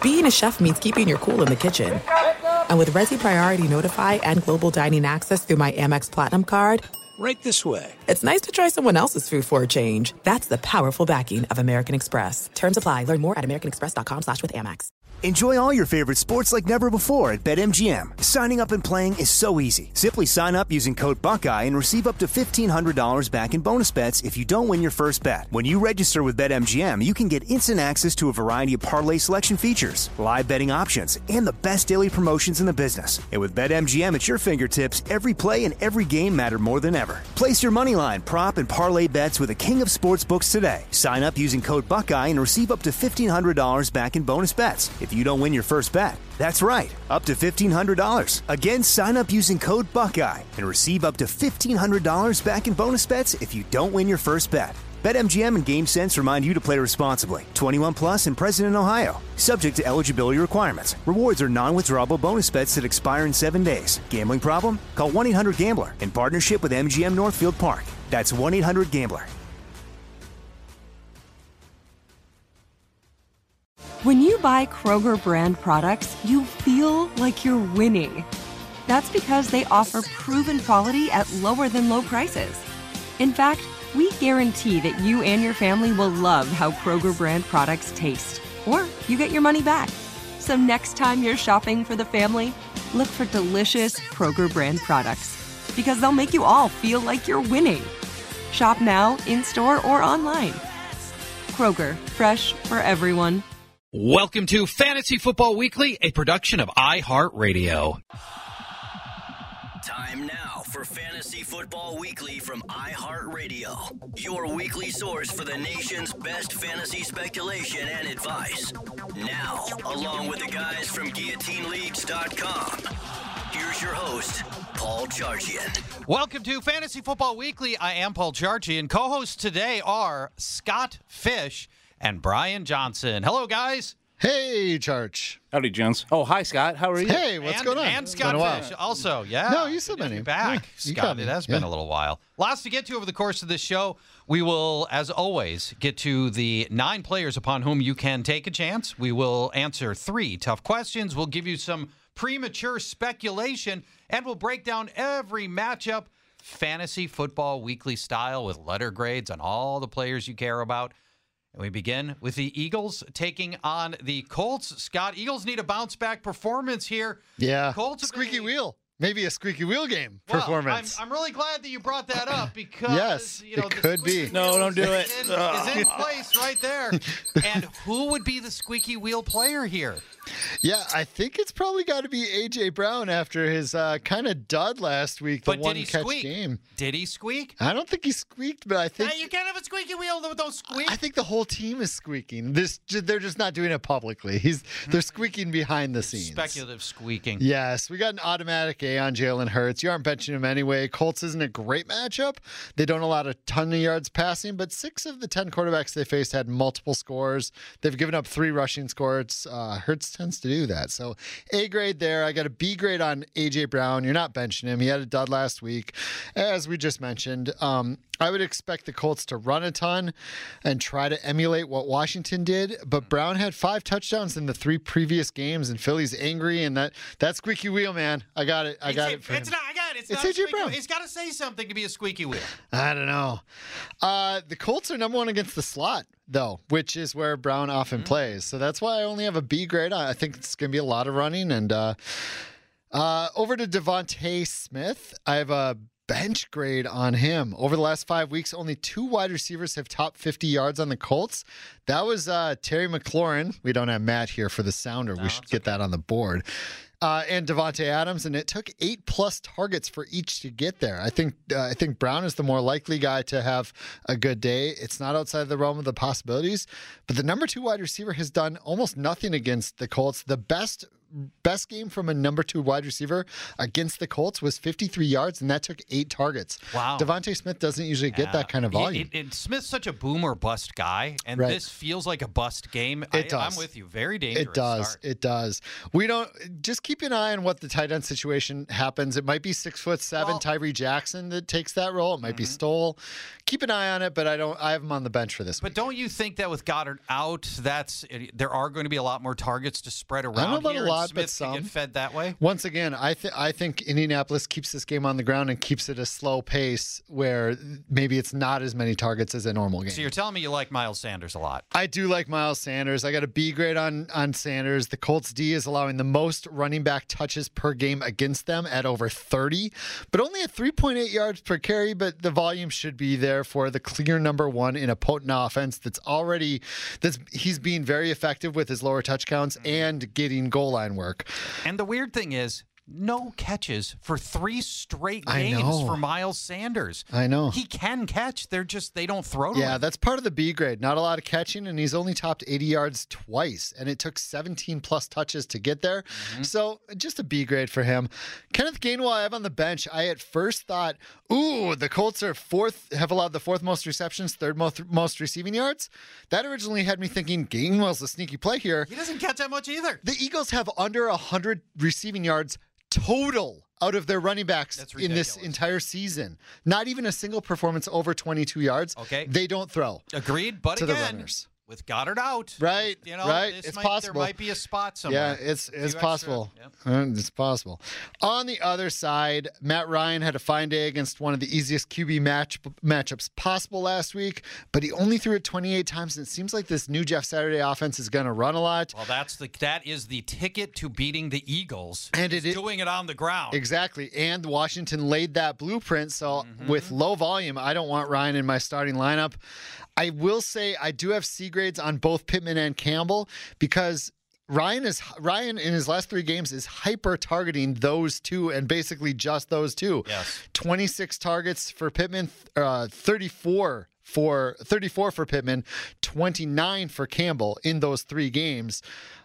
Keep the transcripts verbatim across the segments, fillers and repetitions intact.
being a chef means keeping your cool in the kitchen. And with Resi Priority Notify and Global Dining Access through my Amex Platinum card, right this way. It's nice to try someone else's food for a change. That's the powerful backing of American Express. Terms apply. Learn more at americanexpress.com slash with Amex. Enjoy all your favorite sports like never before at BetMGM. Signing up and playing is so easy. Simply sign up using code Buckeye and receive up to fifteen hundred dollars back in bonus bets if you don't win your first bet. When you register with BetMGM, you can get instant access to a variety of parlay selection features, live betting options, and the best daily promotions in the business. And with BetMGM at your fingertips, every play and every game matter more than ever. Place your moneyline, prop, and parlay bets with the king of sportsbooks today. Sign up using code Buckeye and receive up to fifteen hundred dollars back in bonus bets if you don't win your first bet. That's right, up to fifteen hundred dollars. Again, sign up using code Buckeye and receive up to fifteen hundred dollars back in bonus bets if you don't win your first bet. BetMGM and GameSense remind you to play responsibly. twenty-one plus and present in Ohio. Subject to eligibility requirements. Rewards are non-withdrawable bonus bets that expire in seven days. Gambling problem? Call one eight hundred gambler in partnership with M G M Northfield Park. That's one eight hundred gambler. When you buy Kroger brand products, you feel like you're winning. That's because they offer proven quality at lower than low prices. In fact, we guarantee that you and your family will love how Kroger brand products taste, or you get your money back. So next time you're shopping for the family, look for delicious Kroger brand products, because they'll make you all feel like you're winning. Shop now, in-store, or online. Kroger, fresh for everyone. Welcome to Fantasy Football Weekly, a production of iHeartRadio. Time now for Fantasy Football Weekly from iHeartRadio, your weekly source for the nation's best fantasy speculation and advice. Now, along with the guys from guillotine leagues dot com, here's your host, Paul Charchian. Welcome to Fantasy Football Weekly. I am Paul Charchian. Co-hosts today are Scott Fish and Brian Johnson. Hello, guys. Hey, Charch. Howdy, Jones. Oh, hi, Scott. How are you? Hey, what's and, going on? And Scott Fish also, yeah. No, you still been here. here. Back, yeah, Scott. It has yeah. been a little while. Lots to get to over the course of this show. We will, as always, get to the nine players upon whom you can take a chance. We will answer three tough questions. We'll give you some premature speculation, and we'll break down every matchup, Fantasy Football Weekly style, with letter grades on all the players you care about. And we begin with the Eagles taking on the Colts. Scott, Eagles need a bounce-back performance here. Yeah, Colts squeaky been... wheel. Maybe a squeaky wheel game well, performance. I'm, I'm really glad that you brought that up because yes, you know, it could be. No, don't do it. Is in, is in place right there. And who would be the squeaky wheel player here? Yeah, I think it's probably got to be A J. Brown after his uh, kind of dud last week, the but one did he catch squeak? game. Did he squeak? I don't think he squeaked, but I think Now, you can't have a squeaky wheel that don't squeak. I think the whole team is squeaking. This they're just not doing it publicly. He's they're squeaking behind the scenes. Speculative squeaking. Yes, we got an automatic A on Jalen Hurts. You aren't benching him anyway. Colts isn't a great matchup. They don't allow a ton of yards passing, but six of the ten quarterbacks they faced had multiple scores. They've given up three rushing scores. Uh, Hurts tends to do that. So A grade there. I got a B grade on A J. Brown. You're not benching him. He had a dud last week, as we just mentioned. Um, I would expect the Colts to run a ton and try to emulate what Washington did, but Brown had five touchdowns in the three previous games, and Philly's angry, and that that squeaky wheel, man. I got it. I got it's, it for it's him. not. I got it. It's, It's not A J. a squeaky Brown. wheel. He's got to say something to be a squeaky wheel. I don't know. Uh, the Colts are number one against the slot, though, which is where Brown often mm-hmm. plays. So that's why I only have a B grade. I think it's going to be a lot of running. And uh, uh, over to Devontae Smith, I have a bench grade on him. Over the last five weeks, only two wide receivers have topped fifty yards on the Colts. That was uh, Terry McLaurin. We don't have Matt here for the sounder. No, we should get okay. that on the board. Uh, and Devontae Adams, and it took eight plus targets for each to get there. I think uh, I think Brown is the more likely guy to have a good day. It's not outside the realm of the possibilities, but the number two wide receiver has done almost nothing against the Colts. The best best game from a number two wide receiver against the Colts was fifty-three yards, and that took eight targets. Wow. Devontae Smith doesn't usually Yeah. get that kind of volume. It, it, Smith's such a boom or bust guy, and Right. this feels like a bust game. It I, does. I'm with you. Very dangerous. It does. start. It does. We don't just keep an eye on what the tight end situation happens. It might be six foot seven Well- Tyree Jackson that takes that role. It might Mm-hmm. be Stoll. Keep an eye on it, but I don't. I have him on the bench for this. But week. don't you think that with Goddard out, that's there are going to be a lot more targets to spread around know about here, a lot, and Smith but some. can get fed that way? Once again, I think I think Indianapolis keeps this game on the ground and keeps it a slow pace where maybe it's not as many targets as a normal game. So you're telling me you like Miles Sanders a lot? I do like Miles Sanders. I got a B grade on on Sanders. The Colts D is allowing the most running back touches per game against them at over thirty, but only at three point eight yards per carry. But the volume should be there for the clear number one in a potent offense that's already that's he's being very effective with his lower touch counts and getting goal line work. And the weird thing is, no catches for three straight I games know. for Miles Sanders. I know. He can catch. They're just, they don't throw to Yeah, him. that's part of the B grade. Not a lot of catching, and he's only topped eighty yards twice, and it took seventeen plus touches to get there. Mm-hmm. So just a B grade for him. Kenneth Gainwell, I have on the bench. I at first thought, ooh, the Colts are fourth, have allowed the fourth most receptions, third most, most receiving yards. That originally had me thinking Gainwell's a sneaky play here. He doesn't catch that much either. The Eagles have under one hundred receiving yards total out of their running backs That's in this ridiculous. entire season. Not even a single performance over twenty-two yards. Okay. They don't throw. Agreed, but To the again, runners. with Goddard out, Right, You know, right. this It's might, possible. There might be a spot somewhere. Yeah, it's A few it's extra- possible. Yep. Uh, It's possible. On the other side, Matt Ryan had a fine day against one of the easiest Q B match matchups possible last week, but he only threw it twenty-eight times, and it seems like this new Jeff Saturday offense is going to run a lot. Well, that's the that is the ticket to beating the Eagles. And is it- doing it on the ground. Exactly. And Washington laid that blueprint. So Mm-hmm. with low volume, I don't want Ryan in my starting lineup. I will say I do have C grades on both Pittman and Campbell because Ryan is Ryan in his last three games is hyper targeting those two and basically just those two. Yes. twenty-six targets for Pittman, uh, thirty-four for thirty-four for Pittman, twenty-nine for Campbell in those three games.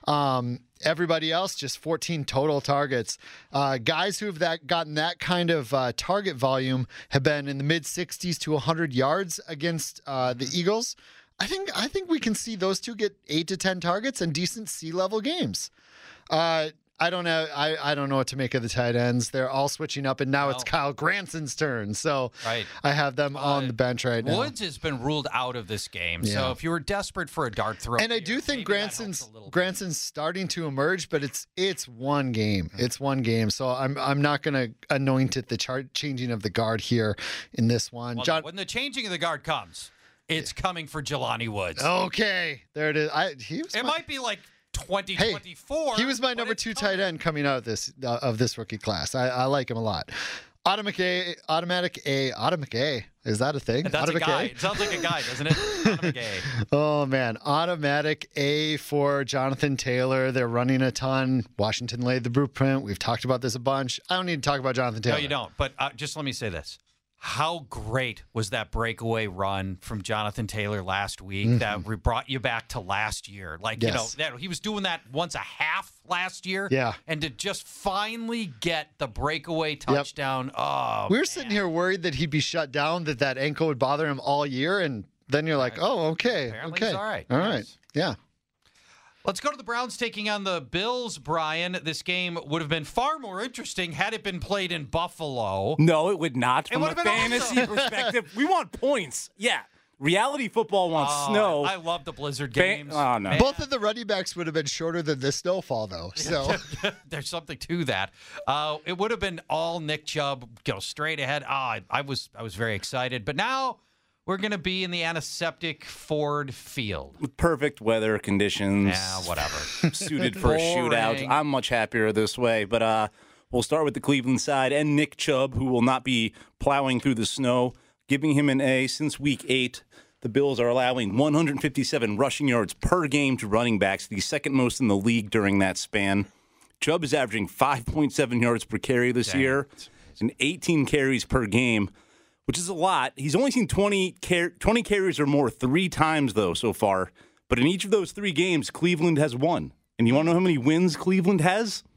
Um, everybody else just fourteen total targets. Uh, guys who have that gotten that kind of uh, target volume have been in the mid sixties to one hundred yards against uh, the Eagles. I think I think we can see those two get eight to ten targets and decent C level games. Uh, I don't know. I, I don't know what to make of the tight ends. They're all switching up, and now it's No. Kyle Granson's turn. So Right. I have them on Uh, the bench right now. Woods has been ruled out of this game. So Yeah. if you were desperate for a dart throw, And I here, do think maybe that helps Granson's a little bit. Granson's starting to emerge, but it's it's one game. It's one game. So I'm I'm not going to anoint it the chart changing of the guard here in this one. Well, John. when the changing of the guard comes, it's coming for Jelani Woods. Okay, there it is. I he was It my, might be like twenty hey, twenty-four. he was my but number it's two coming. tight end coming out of this uh, of this rookie class. I, I like him a lot. Automatic A, automatic A, automatic A. Is that a thing? That's a automatic guy. It sounds like a guy, doesn't it? Automatic A. Oh, man. Automatic A for Jonathan Taylor. They're running a ton. Washington laid the blueprint. We've talked about this a bunch. I don't need to talk about Jonathan Taylor. No, you don't. But uh, just let me say this. How great was that breakaway run from Jonathan Taylor last week that re- brought you back to last year? Like, Mm-hmm. Yes. you know, that he was doing that once a half last year. Yeah. And to just finally get the breakaway touchdown. Oh, We were sitting here worried that he'd be shut down, that that ankle would bother him all year. And then you're like, oh, okay. Apparently okay. he's all right. All Yes. right. Yeah. Let's go to the Browns taking on the Bills, Brian. This game would have been far more interesting had it been played in Buffalo. No, it would not. It From a would have been fantasy awesome. perspective, we want points. Yeah. Reality football wants Oh, snow. I love the Blizzard Fa- games. oh, no. Man, Both of the running backs would have been shorter than the snowfall, though. So There's something to that. Uh, it would have been all Nick Chubb, go straight ahead. Ah, I, I was I was very excited. But now we're going to be in the antiseptic Ford Field. With perfect weather conditions. Yeah, whatever. Suited for a shootout. Boring. I'm much happier this way. But uh, we'll start with the Cleveland side and Nick Chubb, who will not be plowing through the snow, giving him an A since week eight. The Bills are allowing one hundred fifty-seven rushing yards per game to running backs, the second most in the league during that span. Chubb is averaging five point seven yards per carry this Dang. year and eighteen carries per game, which is a lot. He's only seen twenty, car- twenty carries or more three times, though, so far. But in each of those three games, Cleveland has won. And you want to know how many wins Cleveland has?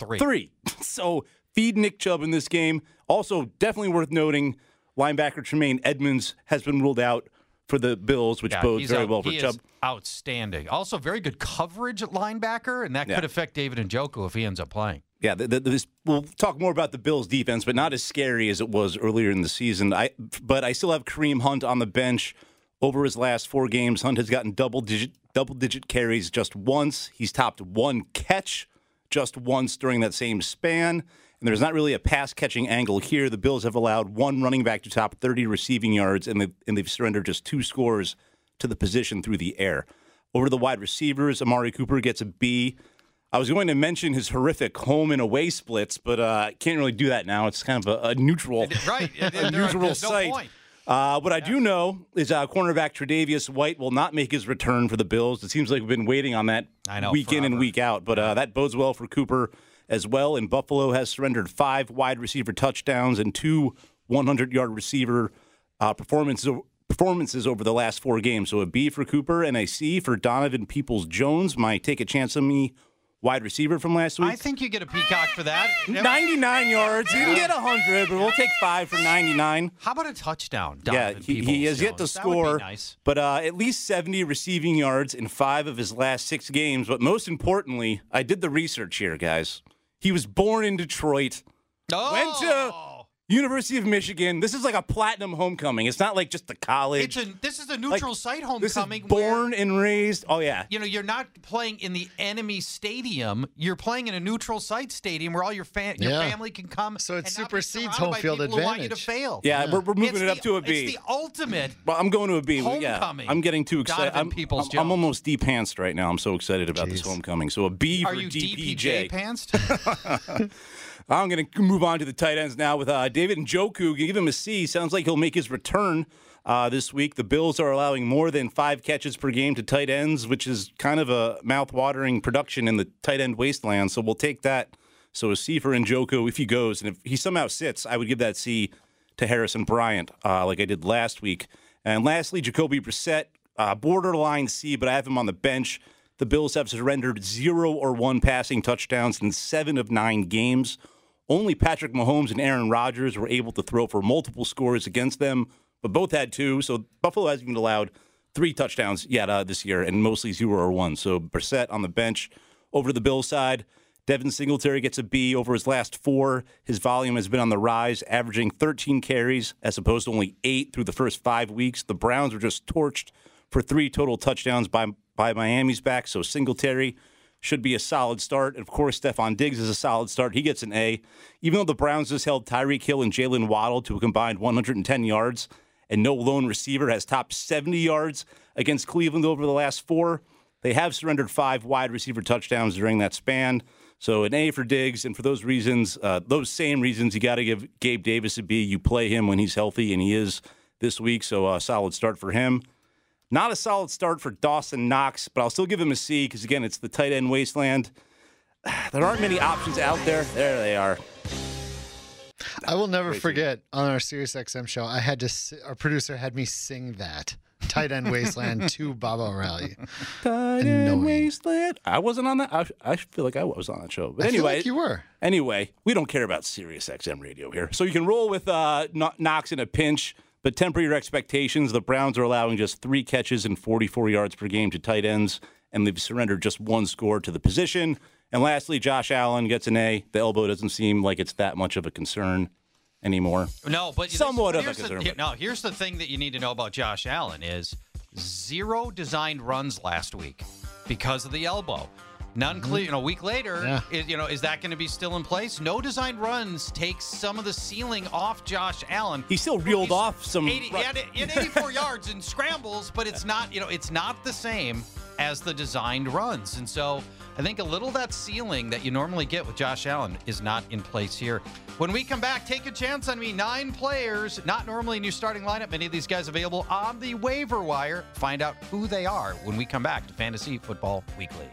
Three. Three. So feed Nick Chubb in this game. Also, definitely worth noting, linebacker Tremaine Edmonds has been ruled out for the Bills, which Yeah, bodes he's very out- well for he Chubb. Is outstanding. Also, very good coverage at linebacker, and that Yeah. could affect David Njoku if he ends up playing. Yeah, the, the, this, we'll talk more about the Bills' defense, but not as scary as it was earlier in the season. I, but I still have Kareem Hunt on the bench. Over his last four games, Hunt has gotten double-digit double-digit carries just once. He's topped one catch just once during that same span. And there's not really a pass-catching angle here. The Bills have allowed one running back to top thirty receiving yards, and they've, and they've surrendered just two scores to the position through the air. Over the wide receivers, Amari Cooper gets a B. I was going to mention his horrific home and away splits, but I uh, can't really do that now. It's kind of a, a neutral, Right. a neutral There's no site. point. Uh, what I do know is uh, cornerback Tre'Davious White will not make his return for the Bills. It seems like we've been waiting on that I know, week in and forever. week out, but uh, that bodes well for Cooper as well. And Buffalo has surrendered five wide receiver touchdowns and two hundred-yard receiver uh, performances performances over the last four games. So a B for Cooper and a C for Donovan Peoples-Jones, my take a chance on me wide receiver from last week. I think you get a peacock for that. ninety-nine yards. He didn't get one hundred, but we'll take five for ninety-nine. How about a touchdown? Yeah, Donovan he, he has yet to Peoples-Jones? That would be score, nice. but uh, at least seventy receiving yards in five of his last six games. But most importantly, I did the research here, guys. He was born in Detroit, Oh, went to University of Michigan. This is like a platinum homecoming. It's not like just the college. it's a, this is a neutral Like, site This homecoming. is where, born and raised. Oh, yeah. you know, you're not playing in the enemy stadium. You're playing in a neutral site stadium where all your fa- your Yeah. family can come. So it and not be supersedes surrounded home by field people who want you to advantage. fail. Yeah, We're, we're moving It's it up the- to a B. It's the ultimate. Well, I'm going to a B. Yeah, Homecoming. I'm getting too excited. Donovan I'm, I'm, Peoples-Jones. I'm almost D-pantsed right now. I'm so excited about this Jeez. homecoming. So a B Are for you D D P P J. J pantsed? I'm going to move on to the tight ends now with uh, David Njoku. Give him a C. Sounds like he'll make his return uh, this week. The Bills are allowing more than five catches per game to tight ends, which is kind of a mouth-watering production in the tight end wasteland. So we'll take that. So a C for Njoku if he goes. And if he somehow sits, I would give that C to Harrison Bryant uh, like I did last week. And lastly, Jacoby Brissett, uh, borderline C, but I have him on the bench. The Bills have surrendered zero or one passing touchdowns in seven of nine games. Only Patrick Mahomes and Aaron Rodgers were able to throw for multiple scores against them, but both had two. So Buffalo hasn't even allowed three touchdowns yet uh, this year, and mostly zero or one. So Brissett on the bench. Over to the Bills side, Devin Singletary gets a B over his last four. His volume has been on the rise, averaging thirteen carries as opposed to only eight through the first five weeks. The Browns were just torched for three total touchdowns by, by Miami's back, so Singletary should be a solid start. And, of course, Stephon Diggs is a solid start. He gets an A. Even though the Browns just held Tyreek Hill and Jalen Waddle to a combined one hundred ten yards, and no lone receiver has topped seventy yards against Cleveland over the last four, they have surrendered five wide receiver touchdowns during that span. So an A for Diggs, and for those reasons, uh, those same reasons, you got to give Gabe Davis a B. You play him when he's healthy, and he is this week, so a solid start for him. Not a solid start for Dawson Knox, but I'll still give him a C because, again, it's the tight end wasteland. There aren't many options out there. There they are. I will never forget on our SiriusXM show, I had to, si- our producer had me sing that. Tight end wasteland to Bob O'Reilly. Tight Annoying. end wasteland. I wasn't on that. I, I feel like I was on that show. But I feel anyway, like you were. Anyway, we don't care about SiriusXM radio here. So you can roll with uh, Kno- Knox in a pinch, but temper your expectations. The Browns are allowing just three catches and forty-four yards per game to tight ends, and they've surrendered just one score to the position. And lastly, Josh Allen gets an A. The elbow doesn't seem like it's that much of a concern anymore. No, but Somewhat this, of a here's the, concern, here- but- No, here's the thing that you need to know about Josh Allen is zero designed runs last week because of the elbow. None clear. You know, a week later, Yeah. is, you know, is that going to be still in place? No designed runs takes some of the ceiling off Josh Allen. He still reeled He's off some. eighty, he, had, he had eighty-four yards in scrambles, but it's not, you know, it's not the same as the designed runs. And so I think a little of that ceiling that you normally get with Josh Allen is not in place here. When we come back, take a chance on me. Nine players, not normally in your starting lineup. Many of these guys available on the waiver wire. Find out who they are when we come back to Fantasy Football Weekly.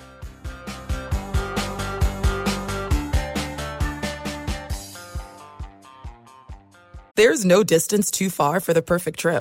There's no distance too far for the perfect trip.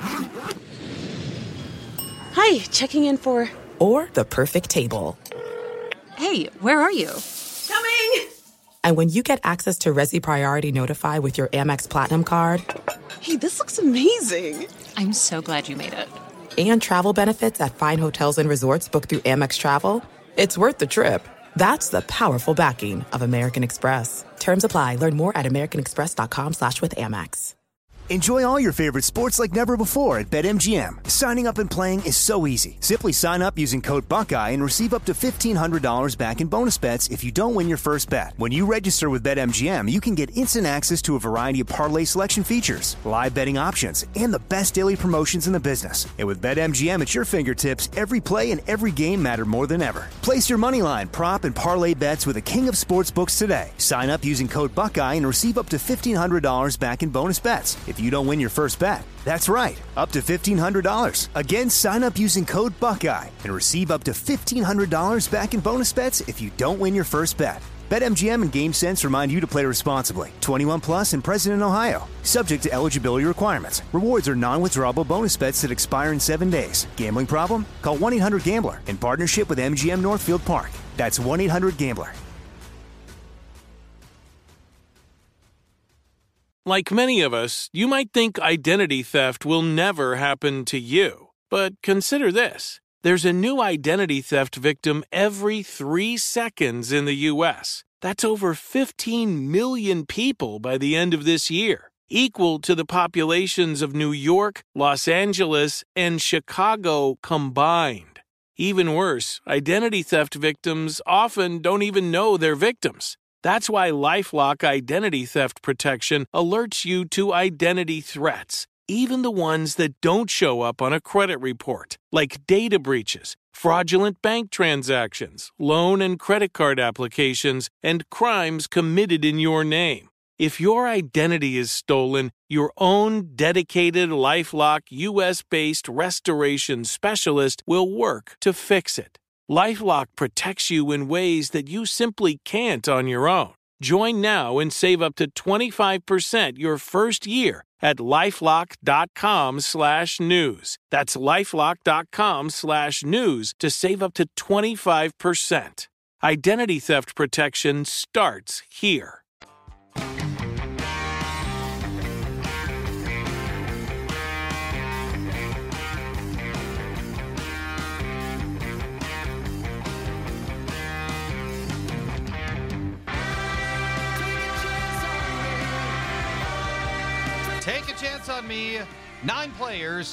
Hi, checking in for... Or the perfect table. Hey, where are you? Coming! And when you get access to Resi Priority Notify with your Amex Platinum card... Hey, this looks amazing. I'm so glad you made it. And travel benefits at fine hotels and resorts booked through Amex Travel, it's worth the trip. That's the powerful backing of American Express. Terms apply. Learn more at americanexpress.com slash with Amex. Enjoy all your favorite sports like never before at BetMGM. Signing up and playing is so easy. Simply sign up using code Buckeye and receive up to fifteen hundred dollars back in bonus bets if you don't win your first bet. When you register with BetMGM, you can get instant access to a variety of parlay selection features, live betting options, and the best daily promotions in the business. And with BetMGM at your fingertips, every play and every game matter more than ever. Place your moneyline, prop, and parlay bets with the king of sportsbooks today. Sign up using code Buckeye and receive up to fifteen hundred dollars back in bonus bets if you don't win your first bet. That's right, up to fifteen hundred dollars. Again, sign up using code Buckeye and receive up to fifteen hundred dollars back in bonus bets if you don't win your first bet. BetMGM and GameSense remind you to play responsibly. twenty-one plus and present in Ohio. Subject to eligibility requirements. Rewards are non-withdrawable bonus bets that expire in seven days. Gambling problem? Call one eight hundred gambler in partnership with M G M Northfield Park. That's one eight hundred gambler. Like many of us, you might think identity theft will never happen to you. But consider this. There's a new identity theft victim every three seconds in the U S. That's over fifteen million people by the end of this year, equal to the populations of New York, Los Angeles, and Chicago combined. Even worse, identity theft victims often don't even know they're victims. That's why LifeLock Identity Theft Protection alerts you to identity threats, even the ones that don't show up on a credit report, like data breaches, fraudulent bank transactions, loan and credit card applications, and crimes committed in your name. If your identity is stolen, your own dedicated LifeLock U S-based restoration specialist will work to fix it. LifeLock protects you in ways that you simply can't on your own. Join now and save up to twenty-five percent your first year at LifeLock.com slash news. That's LifeLock.com slash news to save up to twenty-five percent. Identity theft protection starts here. Take a chance on me. Nine players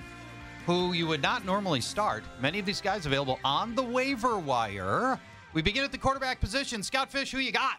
who you would not normally start. Many of these guys available on the waiver wire. We begin at the quarterback position. Scott Fish, who you got?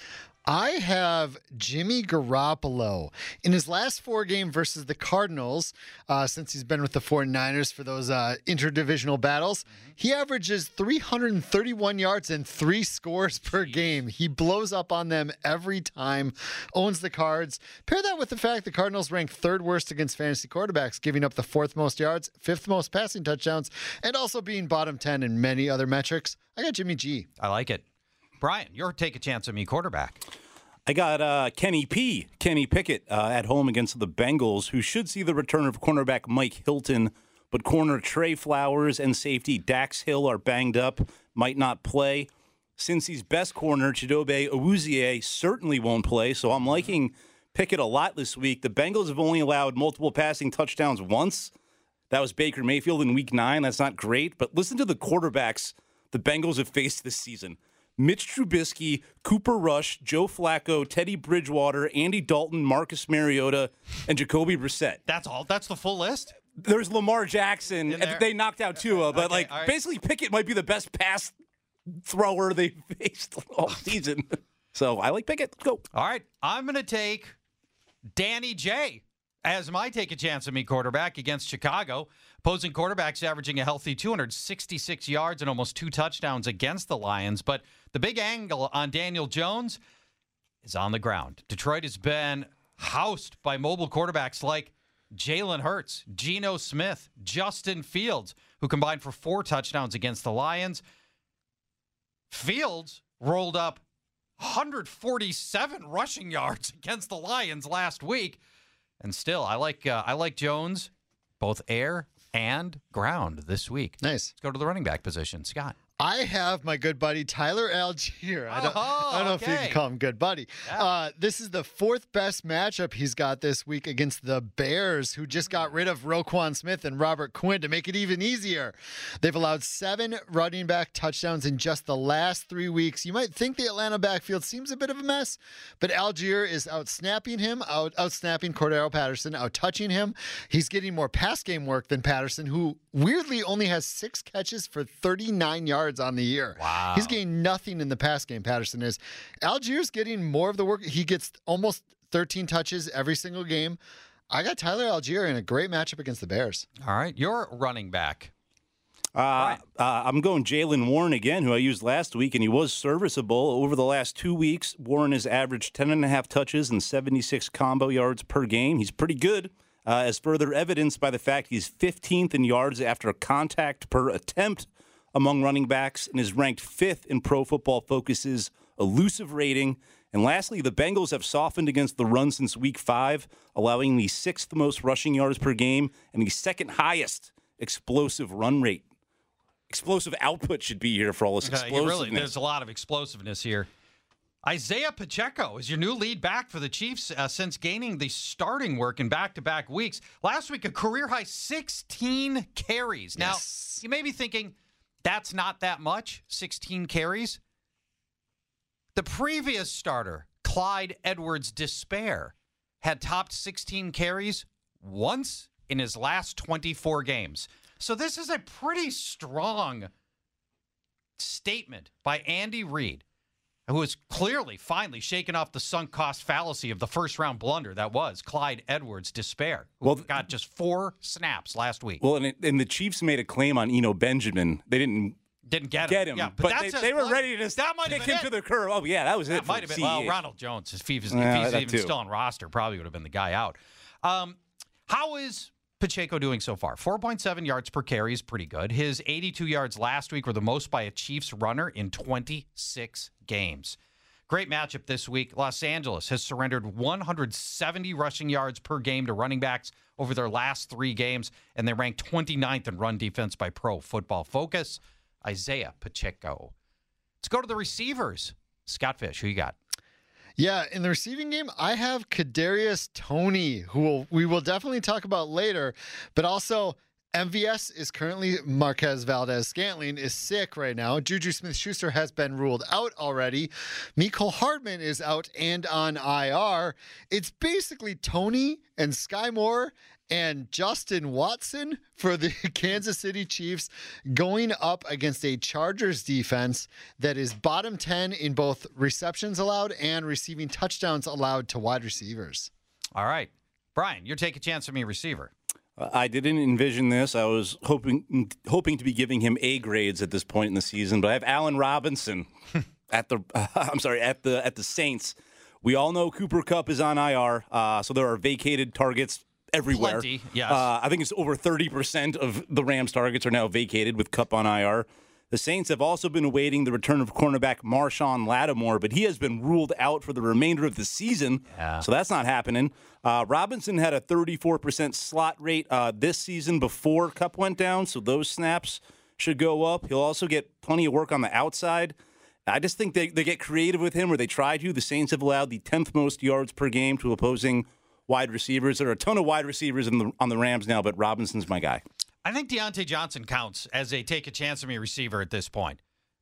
I have Jimmy Garoppolo. In his last four games versus the Cardinals, uh, since he's been with the 49ers for those uh, interdivisional battles, mm-hmm. he averages three hundred thirty-one yards and three scores per game. He blows up on them every time, owns the Cards. Pair that with the fact the Cardinals rank third worst against fantasy quarterbacks, giving up the fourth most yards, fifth most passing touchdowns, and also being bottom ten in many other metrics. I got Jimmy G. I like it. Brian, your take a chance on me quarterback. I got uh, Kenny P, Kenny Pickett, uh, at home against the Bengals, who should see the return of cornerback Mike Hilton, but corner Trey Flowers and safety Dax Hill are banged up, might not play. Cincy's best corner, Chidobe Awuzie, certainly won't play, so I'm liking Pickett a lot this week. The Bengals have only allowed multiple passing touchdowns once. That was Baker Mayfield in week nine. That's not great, but listen to the quarterbacks the Bengals have faced this season. Mitch Trubisky, Cooper Rush, Joe Flacco, Teddy Bridgewater, Andy Dalton, Marcus Mariota, and Jacoby Brissett. That's all? That's the full list? There's Lamar Jackson. They knocked out Tua, but okay, like right. basically Pickett might be the best pass thrower they faced all season. So I like Pickett. Let's go. All right. I'm going to take Danny J as my take a chance on me quarterback against Chicago. Opposing quarterbacks averaging a healthy two hundred sixty-six yards and almost two touchdowns against the Lions. But the big angle on Daniel Jones is on the ground. Detroit has been housed by mobile quarterbacks like Jalen Hurts, Geno Smith, Justin Fields, who combined for four touchdowns against the Lions. Fields rolled up one hundred forty-seven rushing yards against the Lions last week. And still, I like uh, I like Jones, both air and ground this week. Nice. Let's go to the running back position. Scott. I have my good buddy Tyler Algier. I don't, Oh, I don't know if you okay. can call him good buddy. Yeah. Uh, this is the fourth best matchup he's got this week against the Bears, who just got rid of Roquan Smith and Robert Quinn to make it even easier. They've allowed seven running back touchdowns in just the last three weeks. You might think the Atlanta backfield seems a bit of a mess, but Algier is out snapping him, out out snapping Cordero Patterson, out touching him. He's getting more pass game work than Patterson, who weirdly only has six catches for thirty-nine yards on the year. Wow. He's getting nothing in the pass game, Patterson is. Algier's getting more of the work. He gets almost thirteen touches every single game. I got Tyler Algier in a great matchup against the Bears. All right. You're running back. Uh, uh, I'm going Jaylen Warren again, who I used last week, and he was serviceable. Over the last two weeks, Warren has averaged ten and a half touches and seventy-six combo yards per game. He's pretty good, uh, as further evidenced by the fact he's fifteenth in yards after contact per attempt among running backs and is ranked fifth in Pro Football Focus's elusive rating. And lastly, the Bengals have softened against the run since week five, allowing the sixth most rushing yards per game and the second highest explosive run rate. Explosive output should be here for all this Okay, you explosiveness. really, there's a lot of explosiveness here. Isaiah Pacheco is your new lead back for the Chiefs uh, since gaining the starting work in back-to-back weeks. Last week, a career-high sixteen carries. Now, Yes. you may be thinking, that's not that much, sixteen carries. The previous starter, Clyde Edwards-Despair, had topped sixteen carries once in his last twenty-four games. So this is a pretty strong statement by Andy Reid, who has clearly finally shaken off the sunk cost fallacy of the first-round blunder that was Clyde Edwards-Despair, who Well, got just four snaps last week. Well, and, it, and the Chiefs made a claim on Eno Benjamin. They didn't Didn't get him. get him, Yeah, but, that they, says they were Clyde- ready to that might have kick been him it. to the curb. Oh, yeah, that was it That for might have been. C E Well, H. Ronald Jones, if he's, Yeah, if he's that even too. still on roster, probably would have been the guy out. Um, how is Pacheco doing so far? four point seven yards per carry is pretty good. His eighty-two yards last week were the most by a Chiefs runner in twenty-six games. Great matchup this week. Los Angeles has surrendered one hundred seventy rushing yards per game to running backs over their last three games, and they rank twenty-ninth in run defense by Pro Football Focus. Isaiah Pacheco. Let's go to the receivers. Scott Fish, who you got? Yeah, in the receiving game, I have Kadarius Toney, who will, we will definitely talk about later, but also M V S is currently, Marquez Valdez-Scantling is sick right now. Juju Smith-Schuster has been ruled out already. Mecole Hardman is out and on I R. It's basically Toney and Sky Moore and Justin Watson for the Kansas City Chiefs going up against a Chargers defense that is bottom ten in both receptions allowed and receiving touchdowns allowed to wide receivers. All right. Brian, you're taking a chance on me, receiver. Uh, I didn't envision this. I was hoping hoping to be giving him A grades at this point in the season, but I have Allen Robinson at the uh, I'm sorry at the at the Saints. We all know Cooper Kupp is on I R, uh, so there are vacated targets everywhere. Plenty, yes. Uh, I think it's over thirty percent of the Rams' targets are now vacated with Kupp on I R. The Saints have also been awaiting the return of cornerback Marshawn Lattimore, but he has been ruled out for the remainder of the season, Yeah. so that's not happening. Uh, Robinson had a thirty-four percent slot rate uh, this season before Kupp went down, so those snaps should go up. He'll also get plenty of work on the outside. I just think they, they get creative with him, or they try to. The Saints have allowed the tenth most yards per game to opposing wide receivers. There are a ton of wide receivers in the, on the Rams now, but Robinson's my guy. I think Deontay Johnson counts as a take a chance on me receiver at this point.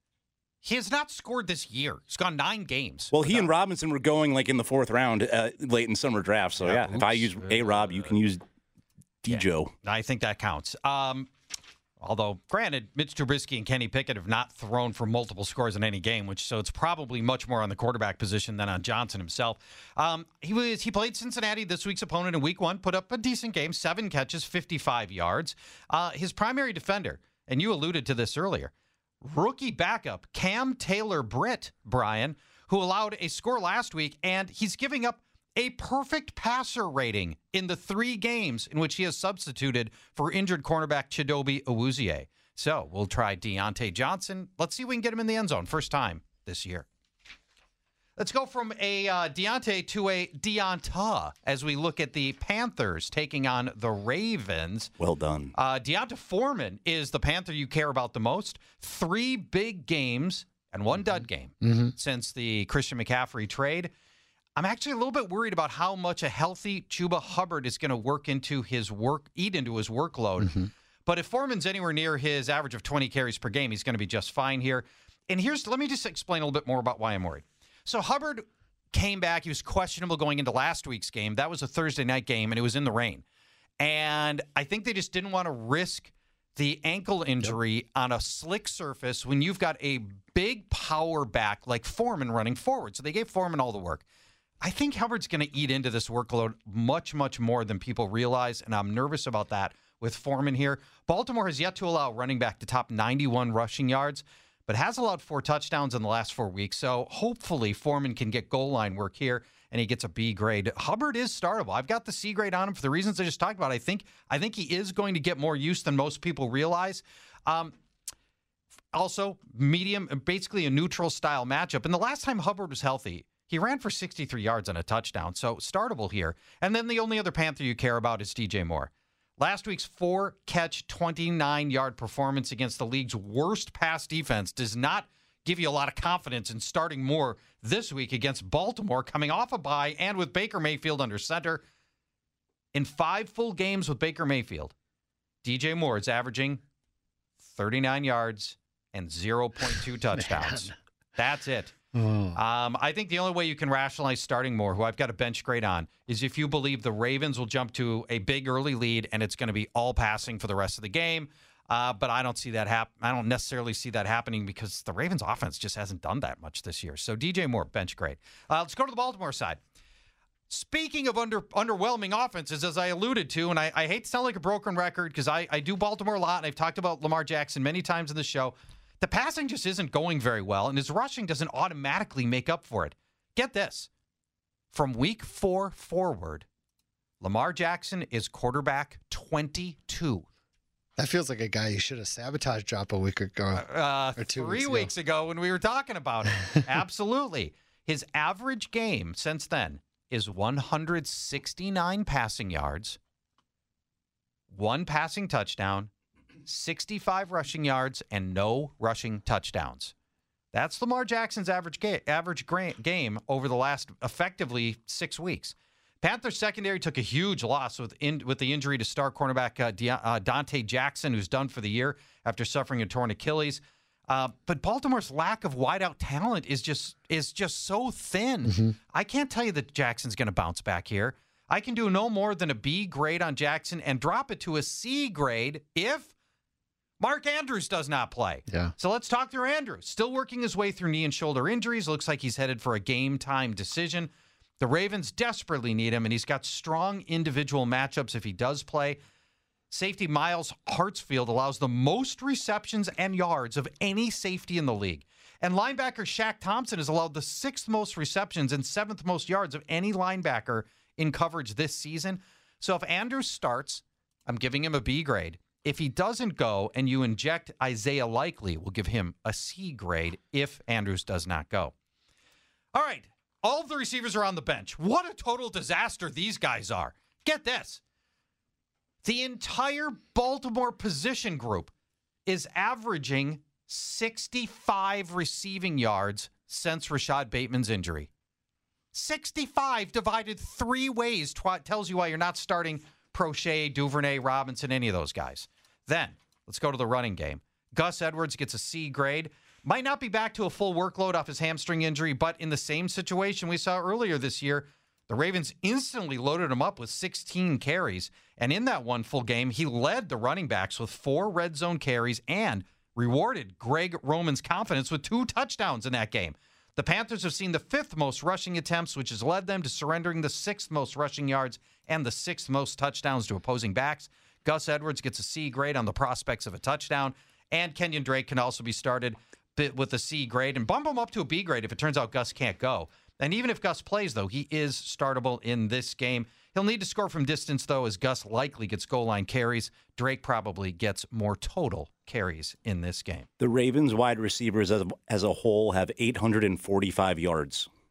He has not scored this year. He's gone nine games. Well, he and Robinson were going like in the fourth round uh, late in summer draft. So, yeah, Yeah, if I oops. use A-Rob, you can use D-Joe. I think that counts. Um, although, granted, Mitch Trubisky and Kenny Pickett have not thrown for multiple scores in any game, which so it's probably much more on the quarterback position than on Johnson himself. Um, he was he played Cincinnati, this week's opponent, in week one, put up a decent game, seven catches, fifty-five yards. Uh, his primary defender, and you alluded to this earlier, rookie backup Cam Taylor-Britt, Brian, who allowed a score last week, and he's giving up a perfect passer rating in the three games in which he has substituted for injured cornerback Chidobe Awuzie. So we'll try Deontay Johnson. Let's see if we can get him in the end zone first time this year. Let's go from a uh, Deontay to a Deonta as we look at the Panthers taking on the Ravens. Well done. Uh, Deonta Foreman is the Panther you care about the most. Three big games and one dud game Mm-hmm. since the Christian McCaffrey trade. I'm actually a little bit worried about how much a healthy Chuba Hubbard is going to work into his work, eat into his workload. Mm-hmm. But if Foreman's anywhere near his average of twenty carries per game, he's going to be just fine here. And here's, let me just explain a little bit more about why I'm worried. So Hubbard came back. He was questionable going into last week's game. That was a Thursday night game, and it was in the rain. And I think they just didn't want to risk the ankle injury yep. on a slick surface when you've got a big power back like Foreman running forward. So they gave Foreman all the work. I think Hubbard's going to eat into this workload much, much more than people realize, and I'm nervous about that with Foreman here. Baltimore has yet to allow running back to top ninety-one rushing yards, but has allowed four touchdowns in the last four weeks. So hopefully Foreman can get goal line work here, and he gets a B grade. Hubbard is startable. I've got the C grade on him for the reasons I just talked about. I think I think he is going to get more use than most people realize. Um, also, medium, basically a neutral style matchup. And the last time Hubbard was healthy, he ran for sixty-three yards and a touchdown. So startable here. And then the only other Panther you care about is D J Moore. Last week's four-catch, twenty-nine-yard performance against the league's worst pass defense does not give you a lot of confidence in starting Moore this week against Baltimore, coming off a bye and with Baker Mayfield under center. In five full games with Baker Mayfield, D J Moore is averaging thirty-nine yards and zero point two touchdowns. Man. That's it. Oh. Um, I think the only way you can rationalize starting Moore, who I've got a bench grade on, is if you believe the Ravens will jump to a big early lead and it's going to be all passing for the rest of the game. Uh, but I don't see that hap- I don't necessarily see that happening because the Ravens offense just hasn't done that much this year. So D J Moore, bench grade. Uh, let's go to the Baltimore side. Speaking of under underwhelming offenses, as I alluded to, and I, I hate to sound like a broken record because I, I do Baltimore a lot, and I've talked about Lamar Jackson many times in the show. The passing just isn't going very well, and his rushing doesn't automatically make up for it. Get this. From week four forward, Lamar Jackson is quarterback twenty-two. That feels like a guy you should have sabotage drop a week ago. Uh, or two three weeks ago. weeks ago when we were talking about it. Absolutely. His average game since then is one hundred sixty-nine passing yards, one passing touchdown, sixty-five rushing yards, and no rushing touchdowns. That's Lamar Jackson's average, ga- average gra- game over the last effectively six weeks. Panthers secondary took a huge loss with in, with the injury to star cornerback uh, De- uh, Dante Jackson, who's done for the year after suffering a torn Achilles. Uh, but Baltimore's lack of wideout talent is just is just so thin. Mm-hmm. I can't tell you that Jackson's going to bounce back here. I can do no more than a B grade on Jackson and drop it to a C grade if Mark Andrews does not play. Yeah. So let's talk through Andrews. Still working his way through knee and shoulder injuries. Looks like he's headed for a game-time decision. The Ravens desperately need him, and he's got strong individual matchups if he does play. Safety Miles Hartsfield allows the most receptions and yards of any safety in the league. And linebacker Shaq Thompson has allowed the sixth most receptions and seventh most yards of any linebacker in coverage this season. So if Andrews starts, I'm giving him a B grade. If he doesn't go and you inject Isaiah Likely, we'll give him a C grade if Andrews does not go. All right. All of the receivers are on the bench. What a total disaster these guys are. Get this. The entire Baltimore position group is averaging sixty-five receiving yards since Rashad Bateman's injury. sixty-five divided three ways tw- tells you why you're not starting Prochet, Duvernay, Robinson, any of those guys. Then, let's go to the running game. Gus Edwards gets a C grade. Might not be back to a full workload off his hamstring injury, but in the same situation we saw earlier this year, the Ravens instantly loaded him up with sixteen carries. And in that one full game, he led the running backs with four red zone carries and rewarded Greg Roman's confidence with two touchdowns in that game. The Panthers have seen the fifth most rushing attempts, which has led them to surrendering the sixth most rushing yards and the sixth most touchdowns to opposing backs. Gus Edwards gets a C grade on the prospects of a touchdown. And Kenyon Drake can also be started with a C grade and bump him up to a B grade if it turns out Gus can't go. And even if Gus plays, though, he is startable in this game. He'll need to score from distance, though, as Gus likely gets goal line carries. Drake probably gets more total carries in this game. The Ravens wide receivers as a, as a whole have eight hundred forty-five yards.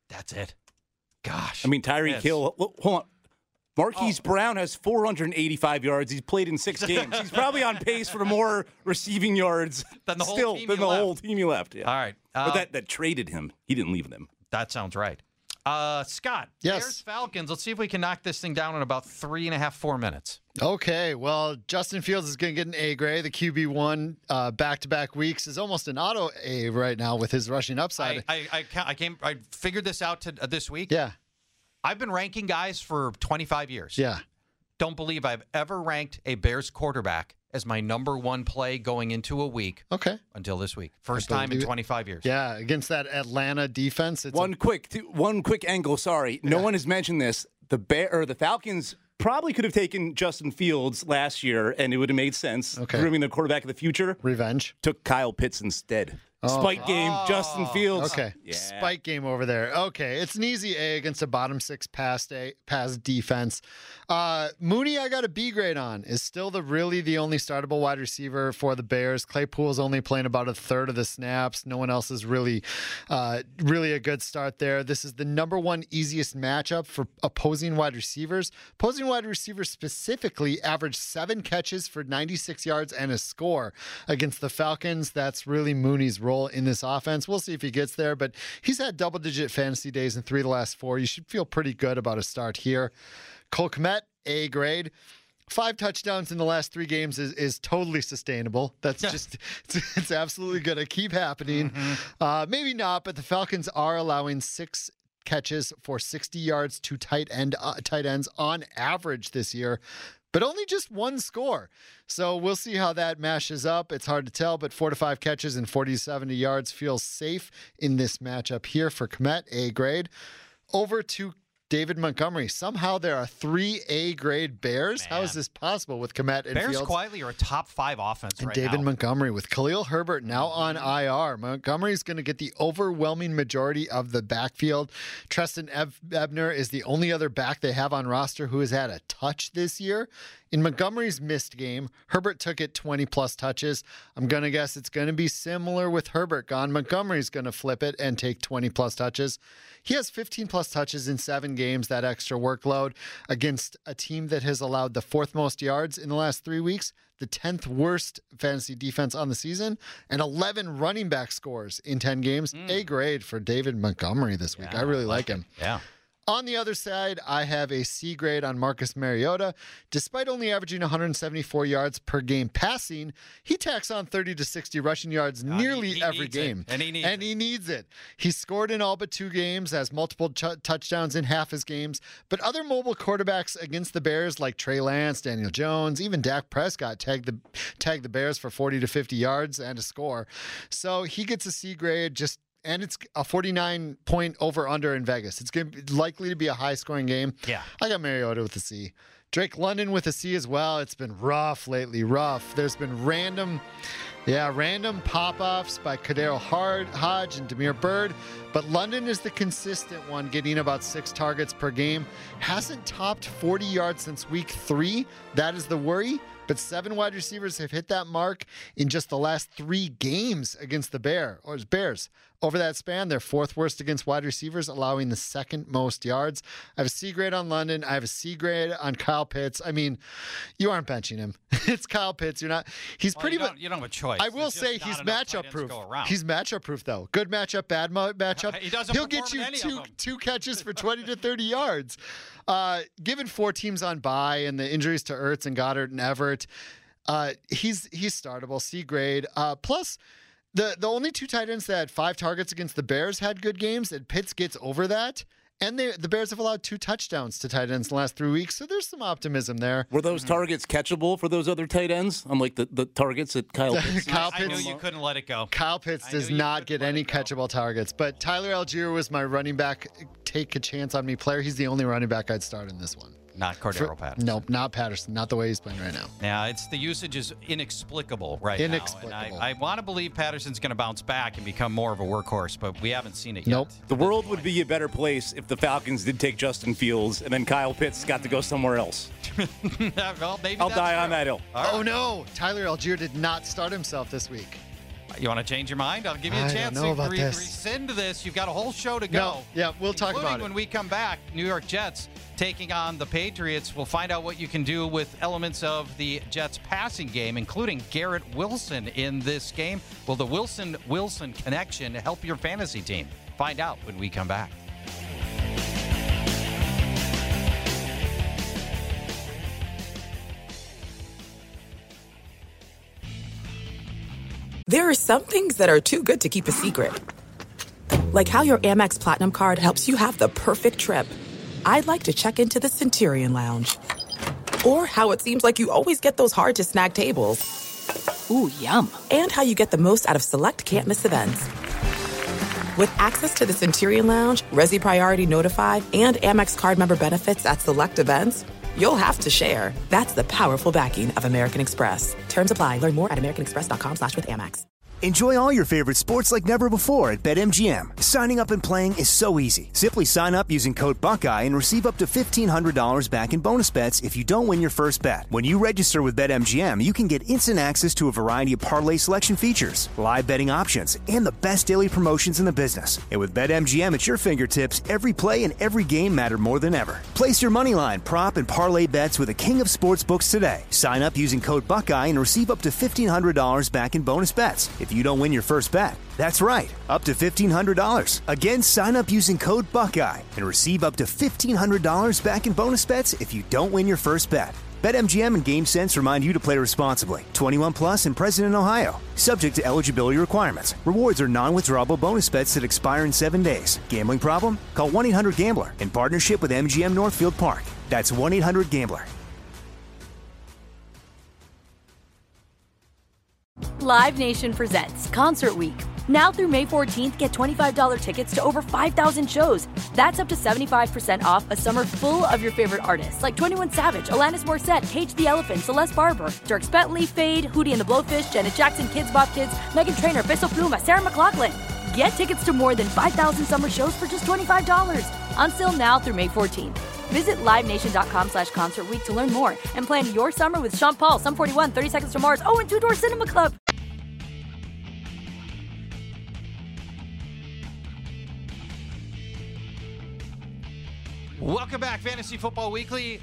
That's it. Gosh. I mean, Tyreek Yes. Hill. Hold on. Marquise Oh. Brown has four hundred eighty-five yards. He's played in six games. He's probably on pace for more receiving yards Than the whole still team than you the left. whole team you left. Yeah. All right. but Uh, that, that traded him. He didn't leave them. That sounds right. Uh, Scott, Yes. Bears Falcons. Let's see if we can knock this thing down in about three and a half, four minutes. Okay, well, Justin Fields is going to get an A grade. The Q B one uh, back-to-back weeks is almost an auto A right now with his rushing upside. I, I, I, ca- I came. I figured this out to, uh, this week. yeah, I've been ranking guys for twenty-five years. yeah. Don't believe I've ever ranked a Bears quarterback as my number one play going into a week Okay. until this week. First I time in believe it. twenty-five years. Yeah, against that Atlanta defense. It's One quick, one quick angle. Sorry, no one has mentioned this. The Bear or the Falcons probably could have taken Justin Fields last year, and it would have made sense. Okay. Grooming the quarterback of the future. a revenge. Took Kyle Pitts instead. Spike game, Justin Fields. Okay. Yeah. Spike game over there. Okay. It's an easy A against a bottom six pass a, pass defense. Uh, Mooney, I got a B grade on, is still the really the only startable wide receiver for the Bears. Claypool's only playing about a third of the snaps. No one else is really, uh, really a good start there. This is the number one easiest matchup for opposing wide receivers. Opposing wide receivers specifically averaged seven catches for ninety-six yards and a score against the Falcons. That's really Mooney's role in this offense. We'll see if he gets there, but he's had double-digit fantasy days in three of the last four. You should feel pretty good about a start here. Cole Kmet, A grade. Five touchdowns in the last three games is, is totally sustainable. That's just, it's, it's absolutely going to keep happening. Mm-hmm. Uh, maybe not, but the Falcons are allowing six catches for sixty yards to tight end uh, tight ends on average this year, but only just one score. So we'll see how that mashes up. It's hard to tell, but four to five catches and forty to seventy yards feels safe in this matchup here for Kmet, A grade. Over to David Montgomery. Somehow there are three A grade Bears. How is Man. this possible with Kmet and Bears Fields? quietly are a top five offense And right David now. Montgomery with Khalil Herbert now on I R. Montgomery's going to get the overwhelming majority of the backfield. Treston Ev- Ebner is the only other back they have on roster who has had a touch this year. In Montgomery's missed game, Herbert took it twenty plus touches. I'm going to guess it's going to be similar with Herbert gone. Montgomery's going to flip it and take twenty plus touches. He has fifteen plus touches in seven games, that extra workload against a team that has allowed the fourth most yards in the last three weeks, the tenth worst fantasy defense on the season, and eleven running back scores in ten games. A grade for David Montgomery this week. I really like him. Yeah. On the other side, I have a C grade on Marcus Mariota. Despite only averaging one hundred seventy-four yards per game passing, he tacks on thirty to sixty rushing yards nearly he- he every needs it. game. And he needs and it. he needs it. He scored in all but two games, has multiple ch- touchdowns in half his games. But other mobile quarterbacks against the Bears, like Trey Lance, Daniel Jones, even Dak Prescott, tagged the tagged the Bears for forty to fifty yards and a score. So he gets a C grade. Just And it's a forty-nine point over under in Vegas. It's going to be likely to be a high scoring game. Yeah. I got Mariota with a C. Drake London with a C as well. It's been rough lately, rough. There's been random, yeah, random pop-offs by Kadero Hard, Hodge and Demir Bird, but London is the consistent one, getting about six targets per game. Hasn't topped forty yards since week three. That is the worry. But seven wide receivers have hit that mark in just the last three games against the Bear or Bears. Over that span, they're fourth worst against wide receivers, allowing the second most yards. I have a C grade on London. I have a C grade on Kyle Pitts. I mean, you aren't benching him. It's Kyle Pitts. You're not. He's Well, pretty you, much. don't, you don't have a choice. I will There's just say not he's enough tight matchup ends to proof. go around. He's matchup proof though. Good matchup, bad mo- matchup. He doesn't He'll perform get in you any of two them. two catches for twenty to thirty yards. Uh, given four teams on bye and the injuries to Ertz and Goddard and Everett, uh, he's he's startable. C grade. Uh, plus. The the only two tight ends that had five targets against the Bears had good games, and Pitts gets over that. And they, the Bears have allowed two touchdowns to tight ends in the last three weeks, so there's some optimism there. Were those targets catchable for those other tight ends? Unlike the, the targets that Kyle Pitts. Kyle I knew Pitts, you couldn't let it go. Kyle Pitts I does knew you not couldn't get let any it go. catchable targets, but Tyler Algier was my running back. Take a chance on me player. He's the only running back I'd start in this one. Not Cordero Patterson. Nope, not Patterson. Not the way he's playing right now. Yeah, it's the usage is inexplicable right Inexplicable. now. And I, I want to believe Patterson's going to bounce back and become more of a workforce, but we haven't seen it yet. Nope. The world would be a better place if the Falcons did take Justin Fields and then Kyle Pitts got to go somewhere else. well, maybe I'll that's die on true. that hill. All right. Oh no, Tyler Algier did not start himself this week. You want to change your mind? I'll give you a I chance don't know to about re- this. rescind this. You've got a whole show to go. No, yeah, we'll talk including about it. when we come back, New York Jets taking on the Patriots. We'll find out what you can do with elements of the Jets passing game, including Garrett Wilson in this game. Will the Wilson-Wilson connection help your fantasy team? Find out when we come back. There are some things that are too good to keep a secret. Like how your Amex Platinum card helps you have the perfect trip. I'd like to check into the Centurion Lounge. Or how it seems like you always get those hard-to-snag tables. Ooh, yum. And how you get the most out of select can't-miss events. With access to the Centurion Lounge, Resi Priority Notified, and Amex card member benefits at select events, you'll have to share. That's the powerful backing of American Express. Terms apply. Learn more at americanexpress.com slash with Amex. Enjoy all your favorite sports like never before at BetMGM. Signing up and playing is so easy. Simply sign up using code Buckeye and receive up to fifteen hundred dollars back in bonus bets if you don't win your first bet. When you register with BetMGM, you can get instant access to a variety of parlay selection features, live betting options, and the best daily promotions in the business. And with BetMGM at your fingertips, every play and every game matter more than ever. Place your moneyline, prop, and parlay bets with the king of sportsbooks today. Sign up using code Buckeye and receive up to fifteen hundred dollars back in bonus bets if you don't win your first bet. That's right, up to fifteen hundred dollars. Again, sign up using code Buckeye and receive up to fifteen hundred dollars back in bonus bets if you don't win your first bet. BetMGM and GameSense remind you to play responsibly. twenty-one plus and present in Ohio. Subject to eligibility requirements. Rewards are non-withdrawable bonus bets that expire in seven days. Gambling problem? Call one eight hundred gambler in partnership with M G M Northfield Park. That's one eight hundred gambler. Live Nation presents Concert Week. Now through May fourteenth, get twenty-five dollars tickets to over five thousand shows. That's up to seventy-five percent off a summer full of your favorite artists like twenty-one Savage, Alanis Morissette, Cage the Elephant, Celeste Barber, Dierks Bentley, Fade, Hootie and the Blowfish, Janet Jackson, Kids Bop Kids, Meghan Trainor, Peso Pluma, Sarah McLachlan. Get tickets to more than five thousand summer shows for just twenty-five dollars. On sale now through May fourteenth. Visit livenation.com slash concert week to learn more and plan your summer with Sean Paul, Sum forty-one, thirty Seconds to Mars, oh, and Two Door Cinema Club. Welcome back, Fantasy Football Weekly.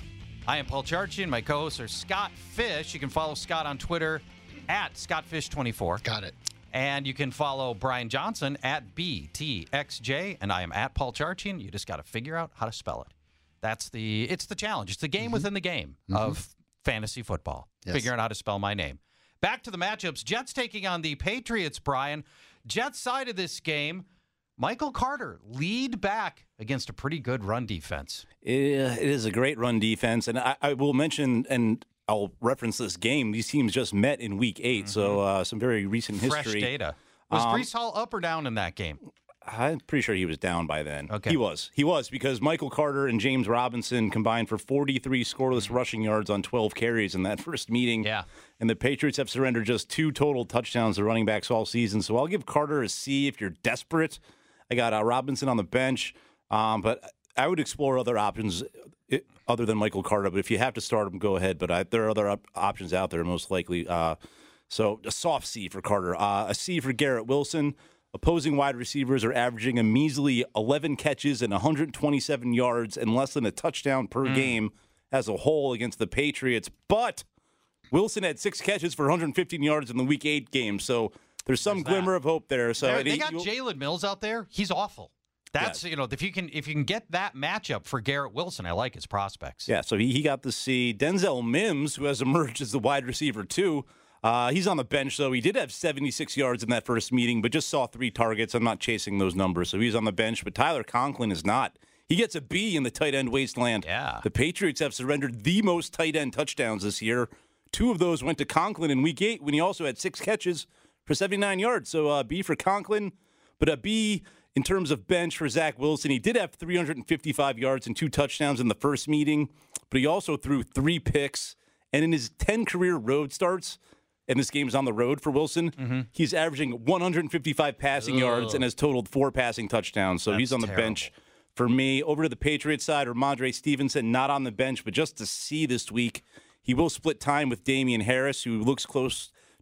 I am Paul Charchian. My co-hosts are Scott Fish. You can follow Scott on Twitter at Scott Fish twenty-four. Got it. And you can follow Brian Johnson at B T X J. And I am at Paul Charchian. You just got to figure out how to spell it. That's the, it's the challenge. It's the game mm-hmm. within the game mm-hmm. of fantasy football. Yes. Figuring out how to spell my name. Back to the matchups. Jets taking on the Patriots, Brian. Jets side of this game, Michael Carter, lead back against a pretty good run defense. It is a great run defense. And I, I will mention, and I'll reference this game, these teams just met in week eight. Mm-hmm. So uh, some very recent history. Fresh data. Was um, Breece Hall up or down in that game? I'm pretty sure he was down by then. Okay. He was. He was because Michael Carter and James Robinson combined for forty-three scoreless rushing yards on twelve carries in that first meeting. Yeah. And the Patriots have surrendered just two total touchdowns to running backs all season. So I'll give Carter a C if you're desperate. I got uh, Robinson on the bench, um, but I would explore other options it, other than Michael Carter. But if you have to start him, go ahead. But I, there are other op- options out there, most likely. Uh, so a soft C for Carter. Uh, a C for Garrett Wilson. Opposing wide receivers are averaging a measly eleven catches and one hundred twenty-seven yards and less than a touchdown per mm. game as a whole against the Patriots. But Wilson had six catches for one hundred fifteen yards in the Week eight game, so there's some there's glimmer of hope there. So They're, they got Jalen Mills out there. He's awful. That's yeah. you know if you can if you can get that matchup for Garrett Wilson, I like his prospects. Yeah, so he, he got the C. Denzel Mims, who has emerged as the wide receiver too. Uh, he's on the bench, though. He did have seventy-six yards in that first meeting, but just saw three targets. I'm not chasing those numbers, so he's on the bench. But Tyler Conklin is not. He gets a B in the tight end wasteland. Yeah. The Patriots have surrendered the most tight end touchdowns this year. Two of those went to Conklin in Week eight when he also had six catches for seventy-nine yards. So uh, B for Conklin, but a B in terms of bench for Zach Wilson. He did have three hundred fifty-five yards and two touchdowns in the first meeting, but he also threw three picks. And in his ten career road starts, and this game's on the road for Wilson, mm-hmm. he's averaging one hundred fifty-five passing Ugh. yards and has totaled four passing touchdowns. So That's he's on the terrible. bench for me. Over to the Patriots side, Ramondre Stevenson, not on the bench, but just to see this week. He will split time with Damian Harris, who looks close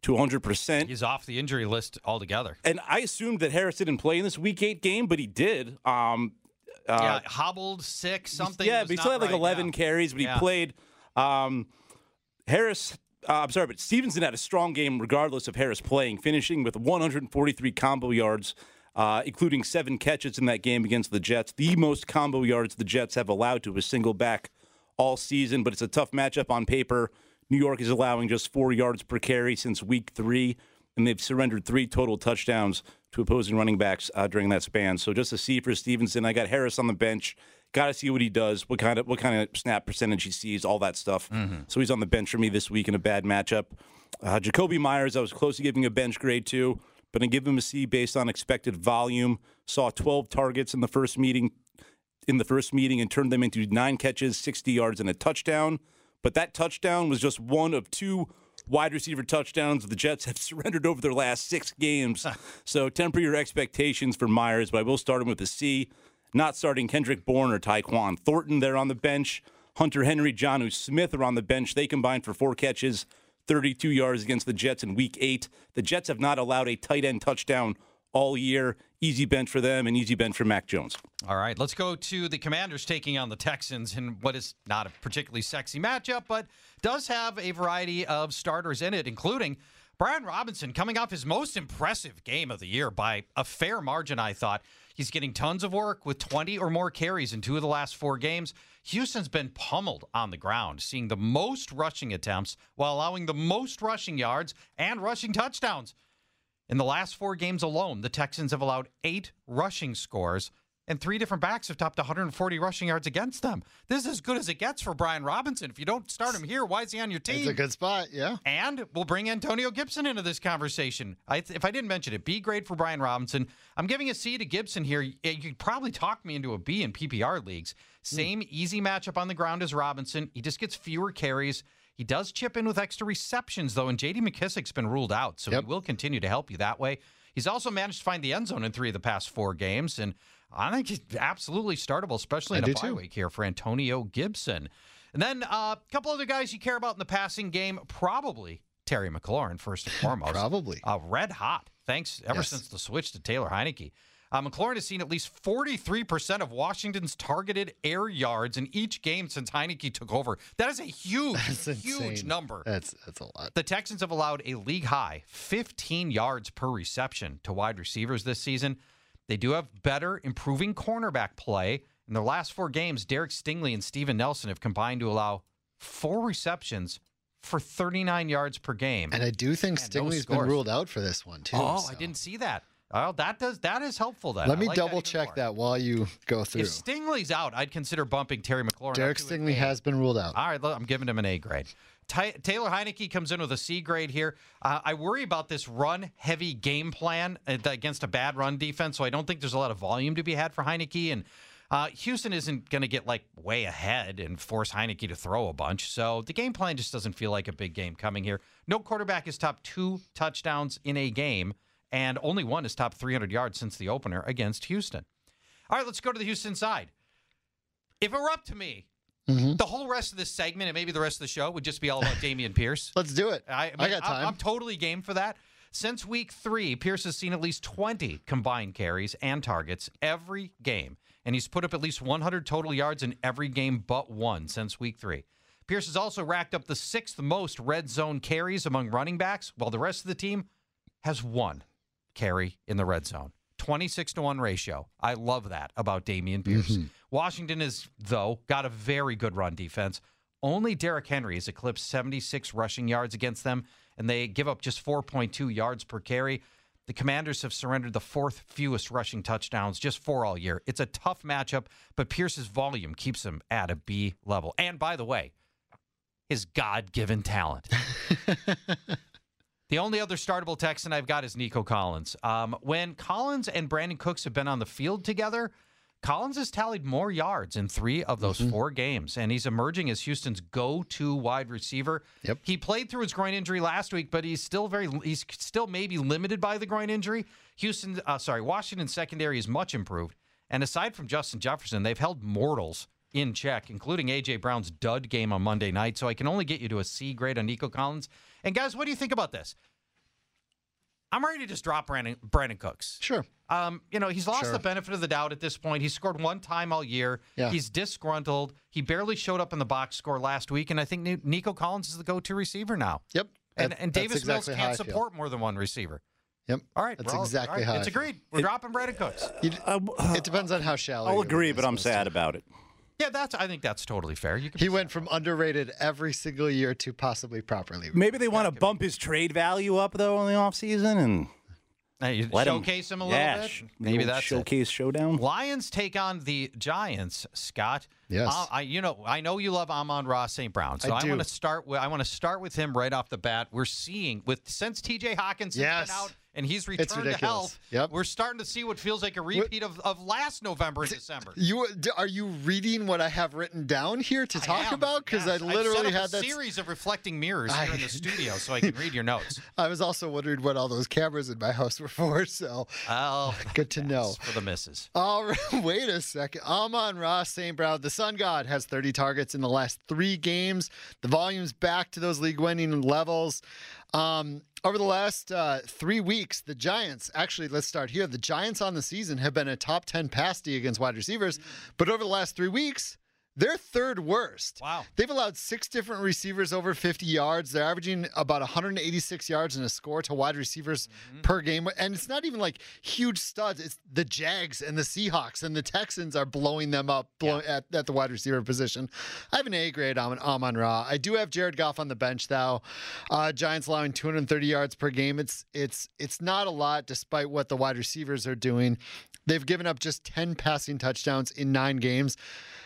to one hundred percent. He's off the injury list altogether. And I assumed that Harris didn't play in this Week eight game, but he did. Um, uh, yeah, hobbled, sick, something. Yeah, but he still had like right. eleven yeah. carries, but he yeah. played. Um, Harris, uh, I'm sorry, but Stevenson had a strong game regardless of Harris playing, finishing with one hundred forty-three combo yards, uh, including seven catches in that game against the Jets. The most combo yards the Jets have allowed to a single back all season, but it's a tough matchup on paper. New York is allowing just four yards per carry since week three, and they've surrendered three total touchdowns to opposing running backs uh, during that span. So just a C for Stevenson. I got Harris on the bench. Got to see what he does, what kind of what kind of snap percentage he sees, all that stuff. Mm-hmm. So he's on the bench for me this week in a bad matchup. Uh, Jacoby Myers, I was close to giving a bench grade to, but I give him a C based on expected volume. Saw twelve targets in the first meeting, in the first meeting, and turned them into nine catches, sixty yards, and a touchdown. But that touchdown was just one of two wide receiver touchdowns the Jets have surrendered over their last six games. So temper your expectations for Myers, but I will start him with a C. Not starting Kendrick Bourne or Tyquan Thornton there on the bench. Hunter Henry, Jonnu Smith are on the bench. They combined for four catches, thirty-two yards against the Jets in week eight. The Jets have not allowed a tight end touchdown all year. Easy bench for them and easy bench for Mac Jones. All right, let's go to the Commanders taking on the Texans in what is not a particularly sexy matchup, but does have a variety of starters in it, including Brian Robinson coming off his most impressive game of the year by a fair margin, I thought. He's getting tons of work with twenty or more carries in two of the last four games. Houston's been pummeled on the ground, seeing the most rushing attempts while allowing the most rushing yards and rushing touchdowns. In the last four games alone, the Texans have allowed eight rushing scores, and three different backs have topped one hundred forty rushing yards against them. This is as good as it gets for Brian Robinson. If you don't start him here, why is he on your team? It's a good spot, yeah. And we'll bring Antonio Gibson into this conversation. I th- if I didn't mention it, B grade for Brian Robinson. I'm giving a C to Gibson here. You could probably talk me into a B in P P R leagues. Same mm. easy matchup on the ground as Robinson. He just gets fewer carries. He does chip in with extra receptions, though, and J D McKissick's been ruled out, so yep. he will continue to help you that way. He's also managed to find the end zone in three of the past four games, and I think he's absolutely startable, especially in I a bye week here for Antonio Gibson. And then uh, a couple other guys you care about in the passing game, probably Terry McLaurin, first and foremost. Probably. Uh, red hot, thanks ever yes. since the switch to Taylor Heineke. Uh, McLaurin has seen at least forty-three percent of Washington's targeted air yards in each game since Heineke took over. That is a huge, huge number. That's that's a lot. The Texans have allowed a league-high fifteen yards per reception to wide receivers this season. They do have better, improving cornerback play. In their last four games, Derek Stingley and Steven Nelson have combined to allow four receptions for thirty-nine yards per game. And I do think and Stingley's no been ruled out for this one, too. Oh, so. I didn't see that. Oh, that does that is helpful then. Let me like double that check more. that while you go through. If Stingley's out, I'd consider bumping Terry McLaurin. Derek Stingley has been ruled out. All right, I'm giving him an A grade. Ty- Taylor Heineke comes in with a C grade here. Uh, I worry about this run-heavy game plan against a bad run defense, so I don't think there's a lot of volume to be had for Heineke. And uh, Houston isn't going to get like way ahead and force Heineke to throw a bunch. So the game plan just doesn't feel like a big game coming here. No quarterback has topped two touchdowns in a game, and only one has topped three hundred yards since the opener against Houston. All right, let's go to the Houston side. If it were up to me, mm-hmm. the whole rest of this segment and maybe the rest of the show would just be all about Dameon Pierce. Let's do it. I, I, mean, I got time. I'm, I'm totally game for that. Since week three, Pierce has seen at least twenty combined carries and targets every game, and he's put up at least one hundred total yards in every game but one since week three. Pierce has also racked up the sixth most red zone carries among running backs, while the rest of the team has one carry in the red zone. twenty-six to one ratio. I love that about Dameon Pierce. Mm-hmm. Washington has, though, got a very good run defense. Only Derrick Henry has eclipsed seventy-six rushing yards against them, and they give up just four point two yards per carry. The Commanders have surrendered the fourth fewest rushing touchdowns, just four all year. It's a tough matchup, but Pierce's volume keeps him at a B level. And by the way, his God-given talent. The only other startable Texan I've got is Nico Collins. Um, when Collins and Brandon Cooks have been on the field together, Collins has tallied more yards in three of those mm-hmm. four games, and he's emerging as Houston's go-to wide receiver. Yep. He played through his groin injury last week, but he's still very he's still maybe limited by the groin injury. Houston, uh, sorry, Washington's secondary is much improved, and aside from Justin Jefferson, they've held mortals in check, including A J. Brown's dud game on Monday night. So I can only get you to a C grade on Nico Collins. And guys, what do you think about this? I'm ready to just drop Brandon, Brandon Cooks. Sure. Um, you know, he's lost Sure. the benefit of the doubt at this point. He's scored one time all year. Yeah. He's disgruntled. He barely showed up in the box score last week, and I think Ni- Nico Collins is the go-to receiver now. Yep. And, That- and that's Davis exactly Mills how can't I feel. support more than one receiver. Yep. All right. That's we're all- exactly all right, how It's I feel. agreed. We're dropping Brandon Cooks. You- it depends on how shallow. I'll you're agree, gonna but I'm dismiss sad it. about it. Yeah, that's. I think that's totally fair. You can He went from underrated every single year to possibly properly. Maybe they want to bump his trade value up, though, in the offseason and Hey, you let showcase him, a little yeah, bit. sh- Maybe the old that's it. showcase showdown. Lions take on the Giants, Scott. Yes. Uh, I, you know, I know you love Amon-Ra Saint Brown, so I I, do. want to start with. I want to start with him right off the bat. We're seeing with since T J Hawkinson's Yes. been out and he's It's returned to ridiculous. health. Yep. We're starting to see what feels like a repeat of, of last November and December. You d- are you reading what I have written down here to I talk am, about? Because yes. I literally I've set up had a that. series of reflecting mirrors here I- in the studio, so I can read your notes. I was also wondering what all those cameras in my house were for. So Oh, good to know. yes, for the misses. All right, wait a second. Amon-Ra Saint Brown, the Sun God, has thirty targets in the last three games. The volume's back to those league-winning levels. Um, over the last uh, three weeks, the Giants, actually, let's start here. The Giants on the season have been a top ten pass D against wide receivers, but over the last three weeks, they're third worst. Wow. They've allowed six different receivers over fifty yards. They're averaging about one hundred eighty-six yards and a score to wide receivers Mm-hmm. per game. And it's not even like huge studs. It's the Jags and the Seahawks and the Texans are blowing them up blow, Yeah. at, at the wide receiver position. I have an A grade on Amon-Ra. I do have Jared Goff on the bench, though. Uh, Giants allowing two hundred thirty yards per game. It's, it's, it's not a lot despite what the wide receivers are doing. They've given up just ten passing touchdowns in nine games.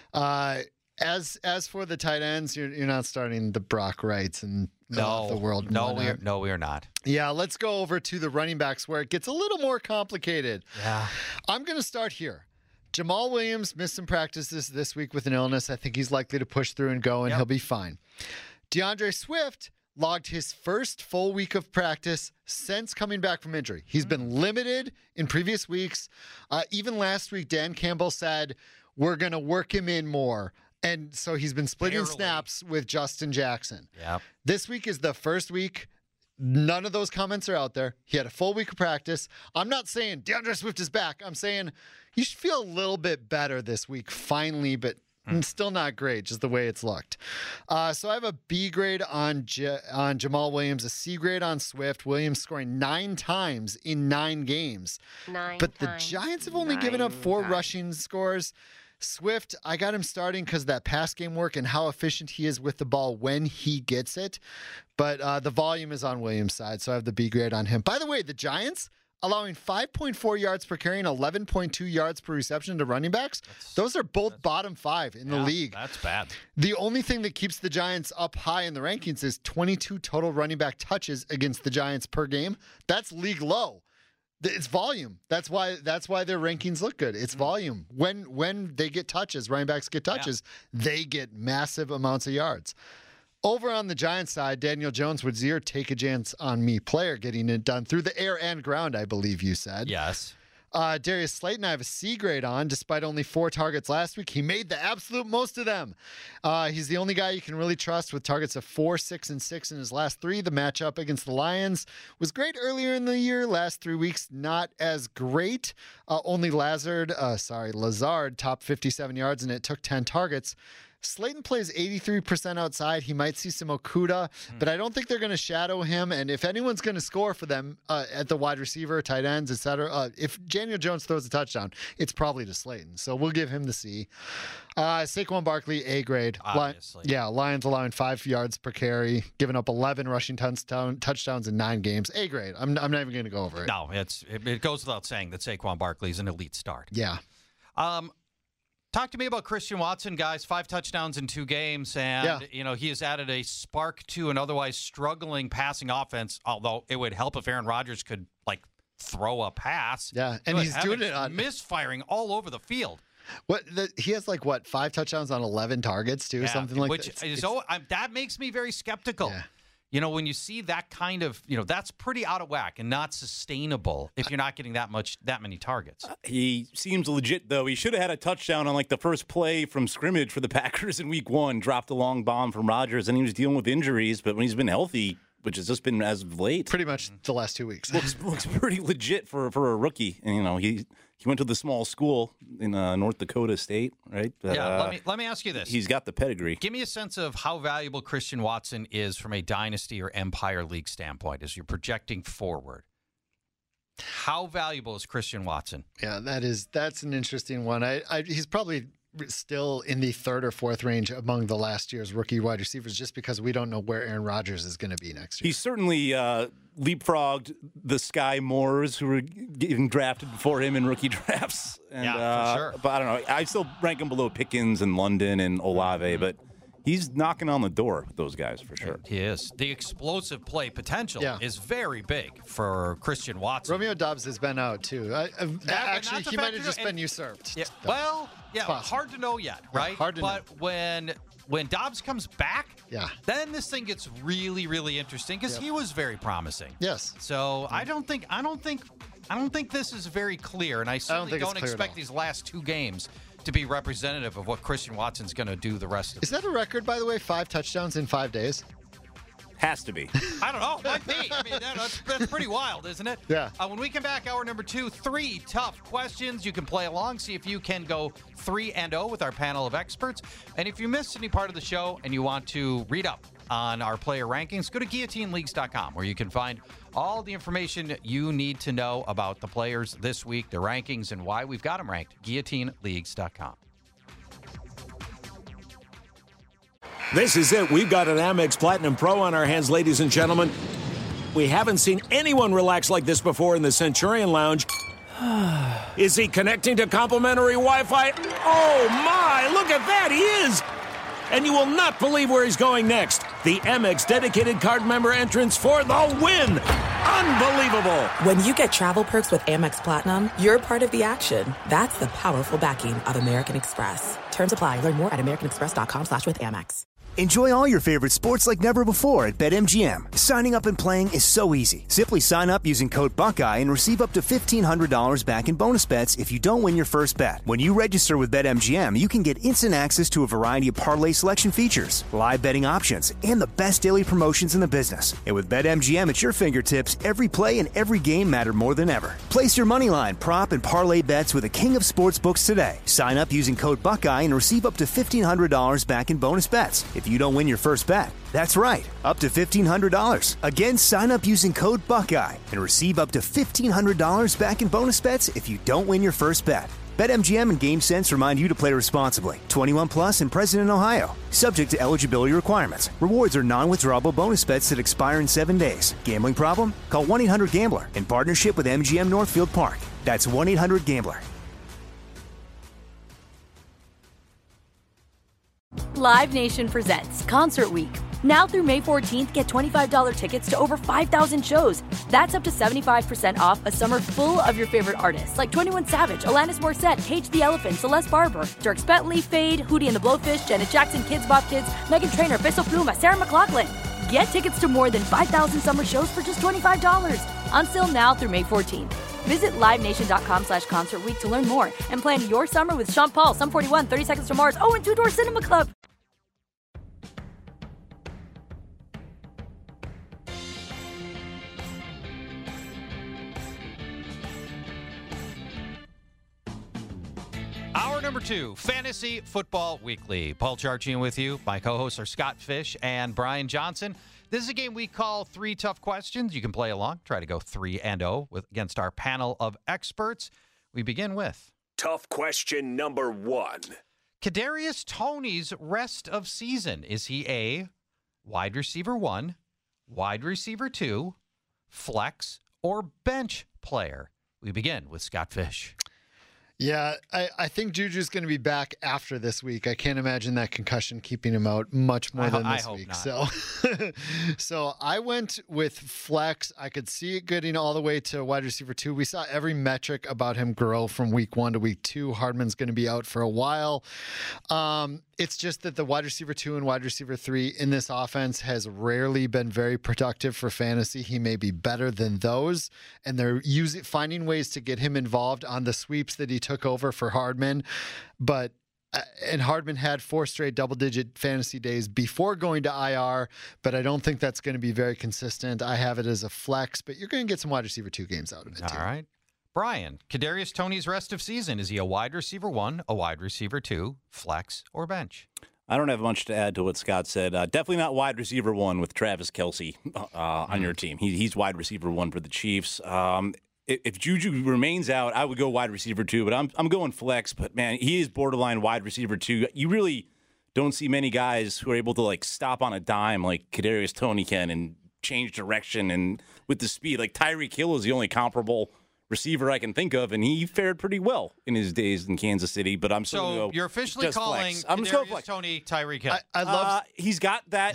Uh, as as for the tight ends, you're you're not starting the Brock Wrights and No, the world. and no, whatnot. we're no, we are not. Yeah, let's go over to the running backs where it gets a little more complicated. Yeah. I'm going to start here. Jamal Williams missed some practices this week with an illness. I think he's likely to push through and go, and Yep. he'll be fine. DeAndre Swift logged his first full week of practice since coming back from injury. He's been limited in previous weeks. Uh, even last week, Dan Campbell said, we're going to work him in more. And so he's been splitting Barely. snaps with Justin Jackson. Yeah. This week is the first week. None of those comments are out there. He had a full week of practice. I'm not saying DeAndre Swift is back. I'm saying you should feel a little bit better this week, finally, but still not great, just the way it's looked. Uh, so I have a B grade on J- on Jamal Williams, a C grade on Swift. Williams scoring nine times in nine games. Nine But the times. Giants have only given up Nine four times. rushing scores. Swift, I got him starting because that pass game work and how efficient he is with the ball when he gets it. But uh, the volume is on Williams' side, so I have the B grade on him. By the way, the Giants allowing five point four yards per carry and eleven point two yards per reception to running backs. Those are both bottom five in the Yeah, league. That's bad. The only thing that keeps the Giants up high in the rankings is twenty-two total running back touches against the Giants per game. That's league low. It's volume. That's why that's why their rankings look good. It's volume. When when they get touches, running backs get touches, they get massive amounts of yards. Over on the Giants side, Daniel Jones would zero take a chance on me player getting it done through the air and ground, I believe you said. Yes. Uh, Darius Slayton, I have a C grade on, despite only four targets last week. He made the absolute most of them. Uh, he's the only guy you can really trust with targets of four, six, and six in his last three. The matchup against the Lions was great earlier in the year. Last three weeks, not as great. Uh, only Lazard, uh, sorry, Lazard topped fifty-seven yards, and it took ten targets. Slayton plays eighty-three percent outside. He might see some Okuda, but I don't think they're going to shadow him. And if anyone's going to score for them uh, at the wide receiver, tight ends, et cetera, uh, if Daniel Jones throws a touchdown, it's probably to Slayton. So we'll give him the C. Uh, Saquon Barkley, A grade. Li- Obviously. yeah, Lions allowing five yards per carry, giving up eleven rushing touchdown, touchdowns in nine games. A grade. I'm, I'm not even going to go over it. No, it's it, it goes without saying that Saquon Barkley is an elite start. Yeah. Um, talk to me about Christian Watson, guys. Five touchdowns in two games, and Yeah. you know he has added a spark to an otherwise struggling passing offense. Although it would help if Aaron Rodgers could like throw a pass. Yeah, and But he's doing Evans it on- misfiring all over the field. What the, he has like what five touchdowns on eleven targets too, Yeah, something like which that. is It's- oh, I, that makes me very skeptical. Yeah. You know, when you see that kind of, you know, that's pretty out of whack and not sustainable if you're not getting that much, that many targets. He seems legit, though. He should have had a touchdown on like the first play from scrimmage for the Packers in week one. Dropped a long bomb from Rodgers, and he was dealing with injuries. But when he's been healthy, which has just been as of late. Pretty much the last two weeks. looks looks pretty legit for, for a rookie. And, you know, he he went to the small school in uh, North Dakota State, right? Yeah, uh, let me let me ask you this. He's got the pedigree. Give me a sense of how valuable Christian Watson is from a Dynasty or Empire League standpoint as you're projecting forward. How valuable is Christian Watson? Yeah, that is that's an interesting one. I, I he's probably still in the third or fourth range among the last year's rookie wide receivers, just because we don't know where Aaron Rodgers is going to be next year. He's certainly uh, leapfrogged the Sky Moores who were getting drafted before him in rookie drafts. And, yeah, uh, for sure. But I don't know. I still rank him below Pickens and London and Olave, mm-hmm. but he's knocking on the door with those guys for sure. He is. The explosive play potential yeah. is very big for Christian Watson. Romeo Doubs has been out, too. I, I, that, actually, he might have just been usurped. Yeah, well, yeah, hard to know yet, right? Yeah, hard to but know. when when Doubs comes back, yeah. then this thing gets really, really interesting because yep. he was very promising. Yes. So I don't think I don't think I don't think this is very clear, and I certainly I don't, don't expect these last two games to be representative of what Christian Watson's going to do the rest of. Is that a record, by the way? Five touchdowns in five days. Has to be. I don't know. It might be. I mean, that's, that's pretty wild, isn't it? Yeah. Uh, when we come back, hour number two, three tough questions. You can play along, see if you can go three and oh with our panel of experts. And if you missed any part of the show and you want to read up on our player rankings, go to guillotine leagues dot com, where you can find all the information you need to know about the players this week, their rankings, and why we've got them ranked. guillotine leagues dot com. This is it. We've got an Amex Platinum Pro on our hands, ladies and gentlemen. We haven't seen anyone relax like this before in the Centurion Lounge. Is he connecting to complimentary Wi-Fi? Oh, my. Look at that. He is. And you will not believe where he's going next. The Amex dedicated card member entrance for the win. Unbelievable. When you get travel perks with Amex Platinum, you're part of the action. That's the powerful backing of American Express. Terms apply. Learn more at americanexpress.com slash with Amex. Enjoy all your favorite sports like never before at BetMGM. Signing up and playing is so easy. Simply sign up using code Buckeye and receive up to fifteen hundred dollars back in bonus bets if you don't win your first bet. When you register with BetMGM, you can get instant access to a variety of parlay selection features, live betting options, and the best daily promotions in the business. And with BetMGM at your fingertips, every play and every game matter more than ever. Place your moneyline, prop, and parlay bets with the king of sportsbooks today. Sign up using code Buckeye and receive up to fifteen hundred dollars back in bonus bets if you don't win your first bet. That's right, up to fifteen hundred dollars. Again, sign up using code Buckeye and receive up to fifteen hundred dollars back in bonus bets if you don't win your first bet. BetMGM and GameSense remind you to play responsibly. twenty-one plus and present in Ohio. Subject to eligibility requirements. Rewards are non-withdrawable bonus bets that expire in seven days. Gambling problem? Call one eight hundred gambler in partnership with M G M Northfield Park. That's one eight hundred gambler. Live Nation presents Concert Week. Now through May fourteenth, get twenty-five dollars tickets to over five thousand shows. That's up to seventy-five percent off a summer full of your favorite artists like twenty-one Savage, Alanis Morissette, Cage the Elephant, Celeste Barber, Dierks Bentley, Fade, Hootie and the Blowfish, Janet Jackson, Kidz Bop Kids, Meghan Trainor, Peso Pluma, Sarah McLachlan. Get tickets to more than five thousand summer shows for just twenty-five dollars. Until now through May fourteenth. Visit livenation.com slash concert week to learn more and plan your summer with Sean Paul, Sum forty-one, thirty Seconds to Mars, oh, and Two Door Cinema Club. Hour number two, Fantasy Football Weekly. Paul Charchian with you. My co-hosts are Scott Fish and Brian Johnson. This is a game we call Three Tough Questions. You can play along. Try to go three and oh with against our panel of experts. We begin with tough question number one. Kadarius Toney's rest of season. Is he a wide receiver one, wide receiver two, flex, or bench player? We begin with Scott Fish. Yeah, I, I think Juju's going to be back after this week. I can't imagine that concussion keeping him out much more I, than I this hope week. Not. So, so I went with flex. I could see it getting all the way to wide receiver two. We saw every metric about him grow from week one to week two. Hardman's going to be out for a while. Um, it's just that the wide receiver two and wide receiver three in this offense has rarely been very productive for fantasy. He may be better than those, and they're using finding ways to get him involved on the sweeps that he took over for Hardman. But Uh, and Hardman had four straight double-digit fantasy days before going to I R, but I don't think that's going to be very consistent. I have it as a flex, but you're going to get some wide receiver two games out of it, too. All right. Brian, Kadarius Toney's rest of season. Is he a wide receiver one, a wide receiver two, flex, or bench? I don't have much to add to what Scott said. Uh, definitely not wide receiver one with Travis Kelce uh, mm. on your team. He, he's wide receiver one for the Chiefs. Um, if, if Juju remains out, I would go wide receiver two, but I'm I'm going flex. But man, he is borderline wide receiver two. You really don't see many guys who are able to like stop on a dime like Kadarius Toney can and change direction and with the speed. Like Tyreek Hill is the only comparable receiver I can think of, and he fared pretty well in his days in Kansas City. But I'm still so go you're officially calling flex. I'm just Kadarius Toney Tyreek Hill. I, I love. Uh, he's got that.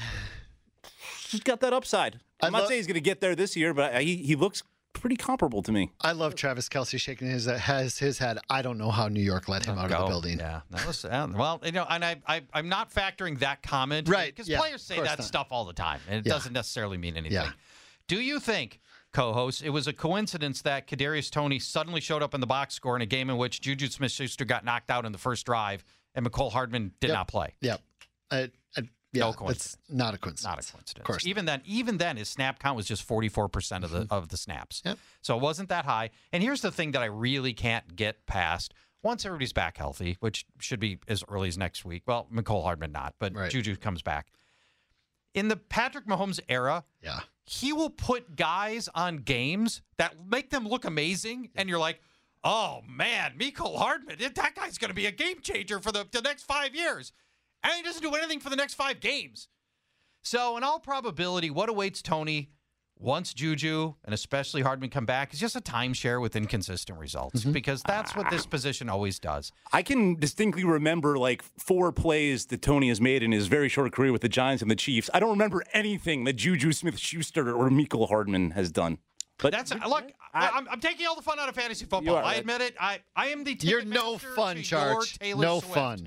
He's got that upside. I'm I not lo- saying he's going to get there this year, but he he looks pretty comparable to me. I love Travis Kelce shaking his has his head. I don't know how New York let him out of the building. Yeah, that was uh, well, you know, and I, I I'm not factoring that comment, right? Because yeah, players say that not. stuff all the time, and it yeah. doesn't necessarily mean anything. Yeah. Do you think, co-host, it was a coincidence that Kadarius Toney suddenly showed up in the box score in a game in which Juju Smith-Schuster got knocked out in the first drive and Mecole Hardman did yep. not play? Yep. I, I, yeah, no coincidence. That's not a coincidence. Not a coincidence. Of course. Even then, even then, his snap count was just forty-four percent of the of the snaps. Yep. So it wasn't that high. And here's the thing that I really can't get past. Once everybody's back healthy, which should be as early as next week. Well, Mecole Hardman not, but right. Juju comes back. In the Patrick Mahomes era, yeah, he will put guys on games that make them look amazing, and you're like, oh, man, Mecole Hardman, that guy's going to be a game changer for the, the next five years. And he doesn't do anything for the next five games. So in all probability, what awaits Toney once Juju and especially Hardman come back is just a timeshare with inconsistent results Mm-hmm. because that's what this position always does. I can distinctly remember like four plays that Toney has made in his very short career with the Giants and the Chiefs. I don't remember anything that Juju Smith-Schuster or Mecole Hardman has done. But that's look, I, I'm, I'm taking all the fun out of fantasy football. are, I admit it. I, I am the You're no fun, Charge. No Swift. fun.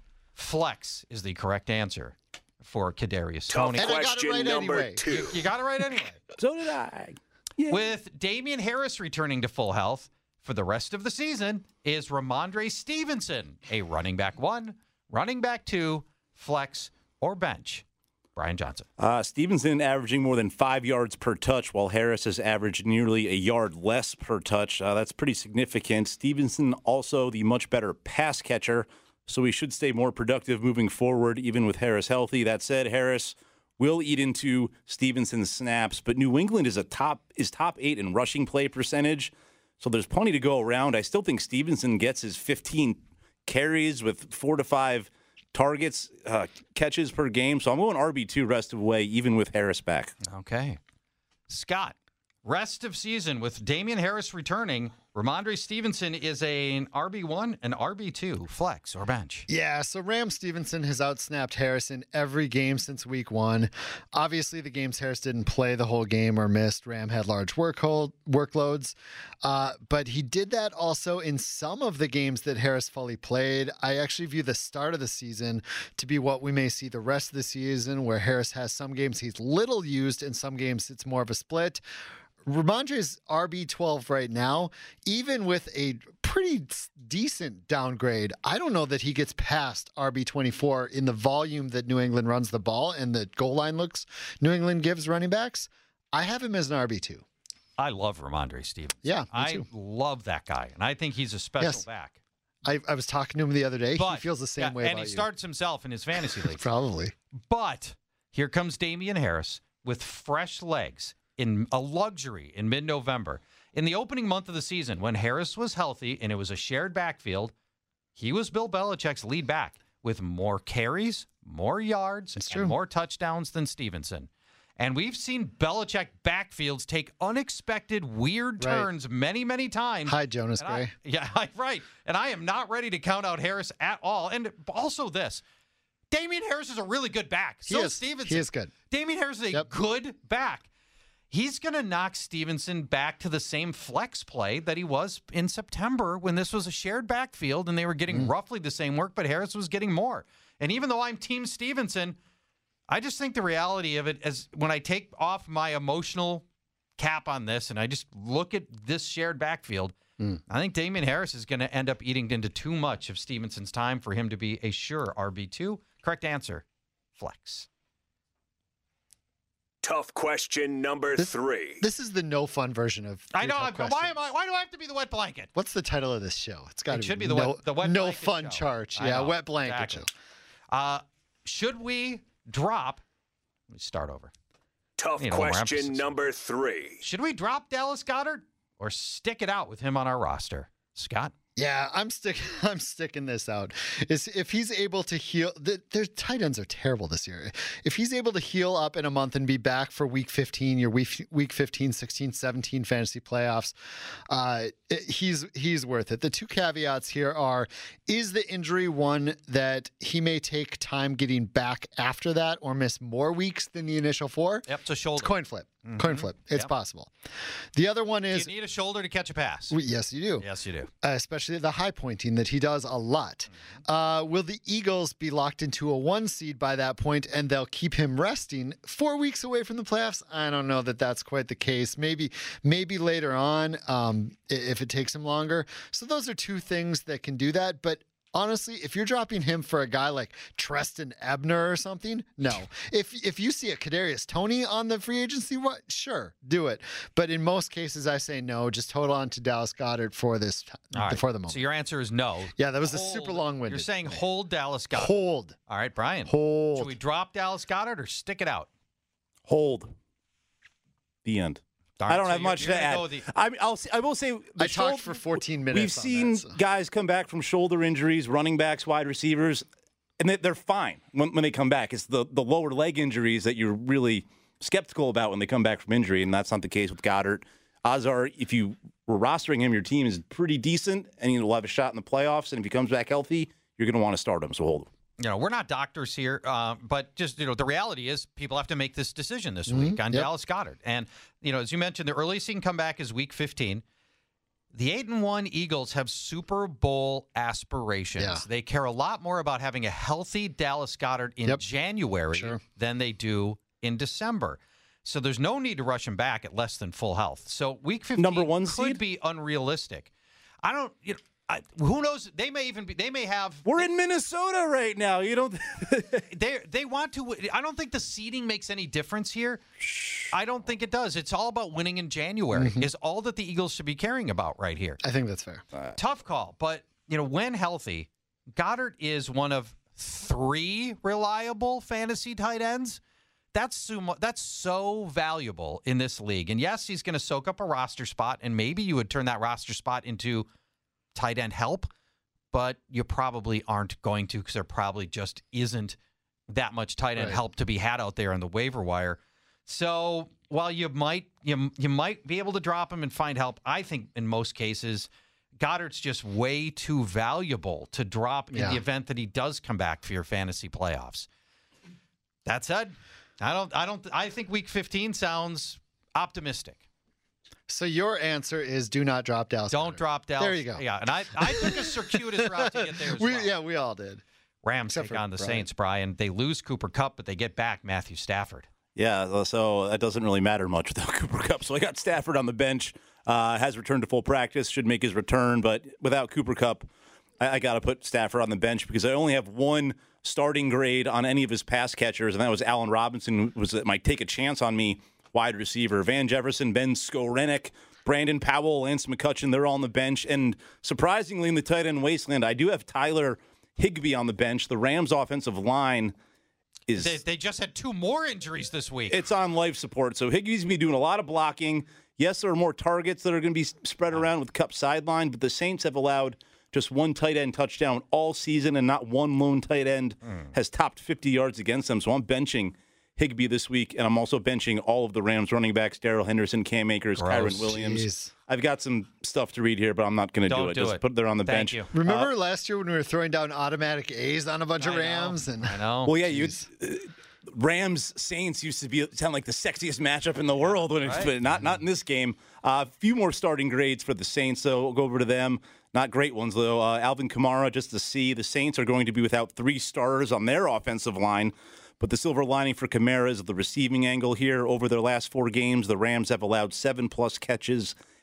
Flex is the correct answer for Kadarius Tough Toney. question right number anyway. two. You, you got it right anyway. So did I. Yeah. With Damian Harris returning to full health for the rest of the season, is Ramondre Stevenson a running back one, running back two, flex, or bench? Brian Johnson. Uh, Stevenson averaging more than five yards per touch, while Harris has averaged nearly a yard less per touch. Uh, that's pretty significant. Stevenson also the much better pass catcher, so he should stay more productive moving forward, even with Harris healthy. That said, Harris will eat into Stevenson's snaps, but New England is a top is top eight in rushing play percentage, so there's plenty to go around. I still think Stevenson gets his fifteen carries with four to five targets, uh, catches per game. So I'm going R B two rest of the way, even with Harris back. Okay. Scott, rest of season with Damian Harris returning, Ramondre Stevenson is a, an R B one, an R B two, flex or bench. Yeah, so Ram Stevenson has outsnapped Harris in every game since week one. Obviously, the games Harris didn't play the whole game or missed, Ram had large workload, workloads. Uh, but he did that also in some of the games that Harris fully played. I actually view the start of the season to be what we may see the rest of the season, where Harris has some games he's little used, and some games it's more of a split. Ramondre's R B twelve right now, even with a pretty decent downgrade, I don't know that he gets past R B twenty-four in the volume that New England runs the ball and the goal line looks New England gives running backs. I have him as an R B two. I love Ramondre Stevenson. Yeah, me I too. love that guy, and I think he's a special Yes. back. I, I was talking to him the other day. But, he feels the same yeah, way and about he you. starts himself in his fantasy league. Probably. But here comes Damian Harris with fresh legs in a luxury in mid-November. In the opening month of the season, when Harris was healthy and it was a shared backfield, he was Bill Belichick's lead back with more carries, more yards, That's and true. more touchdowns than Stevenson. And we've seen Belichick backfields take unexpected, weird Right. turns many, many times. Hi, Jonas And I- Gray. yeah, right. And I am not ready to count out Harris at all. And also this, Damian Harris is a really good back. He So is. Stevenson. He is good. Damian Harris is a Yep. good back. He's going to knock Stevenson back to the same flex play that he was in September when this was a shared backfield and they were getting Mm. roughly the same work, but Harris was getting more. And even though I'm Team Stevenson, I just think the reality of it is when I take off my emotional cap on this and I just look at this shared backfield, Mm. I think Damian Harris is going to end up eating into too much of Stevenson's time for him to be a sure R B two. Correct answer, flex. Tough question number This- three. This is the no fun version of. I Three know. Tough I'm- Why Questions. am I? Why do I have to be the wet blanket? What's the title of this show? It's got to It be. should be the no, wet- the wet no blanket fun show. charge. I Yeah, know, wet blanket exactly. show. Uh, should we drop? Let me start over. Tough Need a little more question emphasis. number three. Should we drop Dallas Goedert or stick it out with him on our roster? Scott? Yeah, I'm stick. I'm sticking this out. Is if he's able to heal. The, their tight ends are terrible this year. If he's able to heal up in a month and be back for week fifteen, your week week fifteen, sixteen, seventeen fantasy playoffs, uh, it- he's he's worth it. The two caveats here are: is the injury one that he may take time getting back after that, or miss more weeks than the initial four? Yep, so shoulder. It's coin flip. Coin flip. It's Yep. possible. The other one Do is you need a shoulder to catch a pass? well, yes, you do. Yes, you do. Uh, especially the high pointing that he does a lot. Uh, will the Eagles be locked into a one seed by that point and they'll keep him resting four weeks away from the playoffs? I don't know that that's quite the case. Maybe, maybe later on, um, i- if it takes him longer. So those are two things that can do that. But honestly, if you're dropping him for a guy like Treston Ebner or something, no. If if you see a Kadarius Toney on the free agency, what? Sure, do it. But in most cases, I say no. Just hold on to Dallas Goedert for this All right. for the moment. So your answer is no. Yeah, that was a Hold- super long-winded. You're saying hold Dallas Goedert. Hold. All right, Brian. Hold. Should we drop Dallas Goedert or stick it out? Hold. The end. Darn, I don't so have you're- much you're to gonna add. go with the- I, I'll, I will say, the I talked shoulder- for fourteen minutes. We've on seen that, so. guys come back from shoulder injuries, running backs, wide receivers, and they- they're fine when, when they come back. It's the, the lower leg injuries that you're really skeptical about when they come back from injury, and that's not the case with Goddard. Odds are, if you were rostering him, your team is pretty decent, and he'll have a shot in the playoffs. And if he comes back healthy, you're going to want to start him. So hold him. You know, we're not doctors here, uh, but just, you know, the reality is people have to make this decision this week on Yep. Dallas Goedert. And, you know, as you mentioned, the earliest he can come back is week fifteen. The eight and one Eagles have Super Bowl aspirations. Yeah. They care a lot more about having a healthy Dallas Goedert in Yep. January Sure. than they do in December. So there's no need to rush him back at less than full health. So week fifteen Number one could seed? be unrealistic. I don't, you know, I, who knows? They may even be, they may have. We're in Minnesota right now. You don't. They they want to. I don't think the seeding makes any difference here. I don't think it does. It's all about winning in January. Mm-hmm. Is all that the Eagles should be caring about right here. I think that's fair. Tough call, but you know when healthy, Goddard is one of three reliable fantasy tight ends. That's so, that's so valuable in this league. And yes, he's going to soak up a roster spot, and maybe you would turn that roster spot into tight end help, but you probably aren't going to because there probably just isn't that much tight end Right. help to be had out there on the waiver wire. So while you might you you might be able to drop him and find help, I think in most cases Goddard's just way too valuable to drop in Yeah. the event that he does come back for your fantasy playoffs. That said, I don't I don't I think week fifteen sounds optimistic. So your answer is do not drop Dallas. Don't Goedert. drop Dallas. There you go. Yeah, and I, I took a circuitous route to get there as We, well. Yeah, we all did. Rams Except take for on the Brian. Saints, Brian. They lose Cooper Kupp, but they get back Matthew Stafford. Yeah, so that doesn't really matter much without Cooper Kupp. So I got Stafford on the bench, uh, has returned to full practice, should make his return, but without Cooper Kupp, I, I got to put Stafford on the bench because I only have one starting grade on any of his pass catchers, and that was Allen Robinson, who was might take a chance on me, wide receiver. Van Jefferson, Ben Skorenek, Brandon Powell, Lance McCutcheon, they're all on the bench. And surprisingly, in the tight end wasteland, I do have Tyler Higbee on the bench. The Rams' offensive line is They, they just had two more injuries this week. it's on life support. So Higbee's going to be doing a lot of blocking. Yes, there are more targets that are going to be spread around with Kupp sideline, but the Saints have allowed just one tight end touchdown all season, and not one lone tight end has topped fifty yards against them. So I'm benching Higbee this week, and I'm also benching all of the Rams running backs, Darrell Henderson, Cam Akers, Gross. Kyron Williams. Jeez. I've got some stuff to read here, but I'm not going to do Don't it. do Just it. put it there on the Thank bench. you. Remember last year when we were throwing down automatic A's on a bunch of I know. Rams? And I know. Well, yeah, you uh, Rams Saints used to be sound like the sexiest matchup in the world, when it's, Right. but not not in this game. A uh, few more starting grades for the Saints, so we'll go over to them. Not great ones though. Uh, Alvin Kamara, just to see, the Saints are going to be without three starters on their offensive line. But the silver lining for Kamara is the receiving angle here. Over their last four games, the Rams have allowed seven plus catches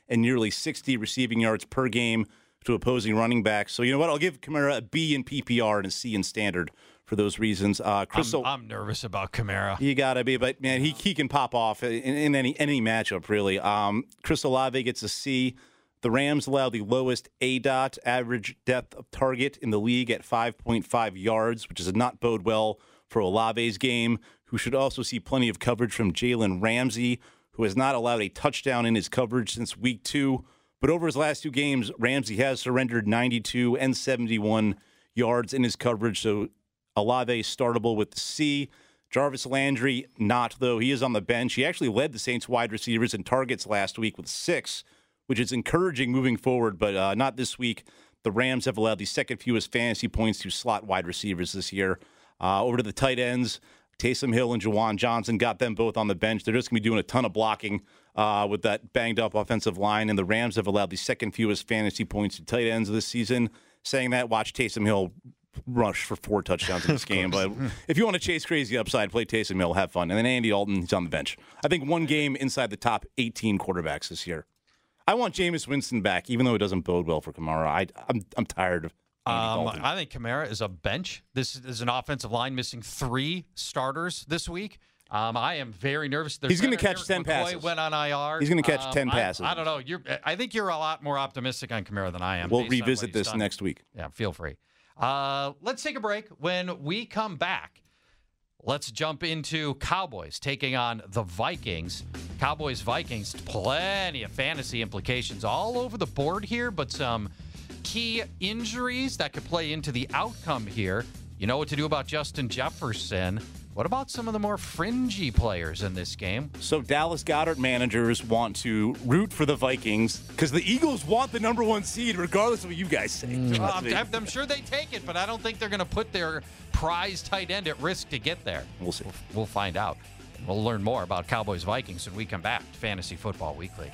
and nearly sixty receiving yards per game to opposing running backs. So you know what? I'll give Kamara a B in P P R and a C in standard for those reasons. Uh, Crystal, I'm, I'm nervous about Kamara. You gotta be, but man, he he can pop off in, in any any matchup really. Um, Chris Olave gets a C. The Rams allow the lowest A D O T, average depth of target, in the league at five point five yards, which does not bode well for Olave's game, who should also see plenty of coverage from Jalen Ramsey, who has not allowed a touchdown in his coverage since week two. But over his last two games, Ramsey has surrendered ninety-two and seventy-one yards in his coverage, so Olave startable with the C. Jarvis Landry, not, though. He is on the bench. He actually led the Saints wide receivers in targets last week with six, which is encouraging moving forward, but uh, not this week. The Rams have allowed the second fewest fantasy points to slot wide receivers this year. Uh, over to the tight ends, Taysom Hill and Juwan Johnson, got them both on the bench. They're just going to be doing a ton of blocking uh, with that banged-up offensive line, and the Rams have allowed the second fewest fantasy points to tight ends this season. Saying that, watch Taysom Hill rush for four touchdowns in this game. But if you want to chase crazy upside, play Taysom Hill, have fun. And then Andy Dalton, he's on the bench. I think one game inside the top eighteen quarterbacks this year. I want Jameis Winston back, even though it doesn't bode well for Kamara. I, I'm I'm tired of Andy Um, Dalton. I think Kamara is a bench. This is an offensive line missing three starters this week. Um, I am very nervous. Their He's going to center, catch Eric ten McCoy, passes. Went on I R. He's going to catch Um, ten I- passes. I, don't know. You're. I think you're a lot more optimistic on Kamara than I am. We'll based on what revisit he's this done. next week. Yeah, feel free. Uh, let's take a break. When we come back, let's jump into Cowboys taking on the Vikings. Cowboys, Vikings, plenty of fantasy implications all over the board here, but some key injuries that could play into the outcome here. You know what to do about Justin Jefferson. What about some of the more fringy players in this game? So Dallas Goedert managers want to root for the Vikings because the Eagles want the number one seed, regardless of what you guys say. Uh, I'm, I'm sure they take it, but I don't think they're going to put their prize tight end at risk to get there. We'll see. We'll, we'll find out. We'll learn more about Cowboys Vikings when we come back to Fantasy Football Weekly.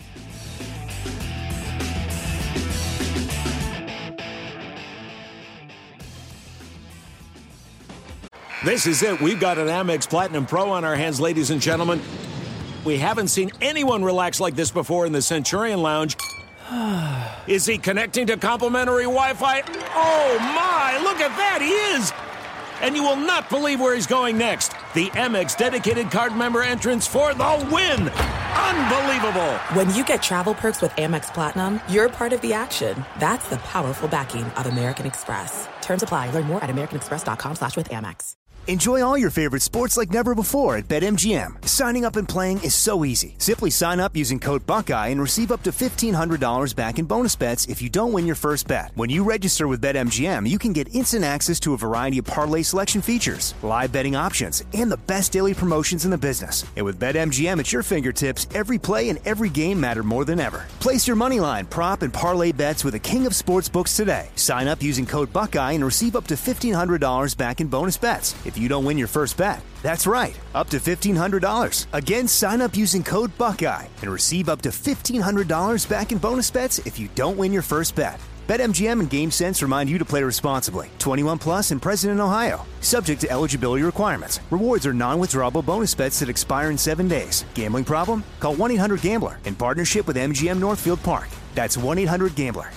This is it. We've got an Amex Platinum Pro on our hands, ladies and gentlemen. We haven't seen anyone relax like this before in the Centurion Lounge. Is he connecting to complimentary Wi-Fi? Oh, my. Look at that. He is. And you will not believe where he's going next. The Amex dedicated card member entrance for the win. Unbelievable. When you get travel perks with Amex Platinum, you're part of the action. That's the powerful backing of American Express. Terms apply. Learn more at americanexpress.com slash with Amex. Enjoy all your favorite sports like never before at BetMGM. Signing up and playing is so easy. Simply sign up using code Buckeye and receive up to fifteen hundred dollars back in bonus bets if you don't win your first bet. When you register with BetMGM, you can get instant access to a variety of parlay selection features, live betting options, and the best daily promotions in the business. And with BetMGM at your fingertips, every play and every game matter more than ever. Place your moneyline, prop, and parlay bets with the king of sportsbooks today. Sign up using code Buckeye and receive up to fifteen hundred dollars back in bonus bets if you don't win your first bet. That's right, up to fifteen hundred dollars. Again, sign up using code Buckeye and receive up to fifteen hundred dollars back in bonus bets if you don't win your first bet. BetMGM and GameSense remind you to play responsibly. twenty-one plus and present in Ohio. Subject to eligibility requirements. Rewards are non-withdrawable bonus bets that expire in seven days. Gambling problem? Call one eight hundred gambler in partnership with M G M Northfield Park. That's one eight hundred gambler.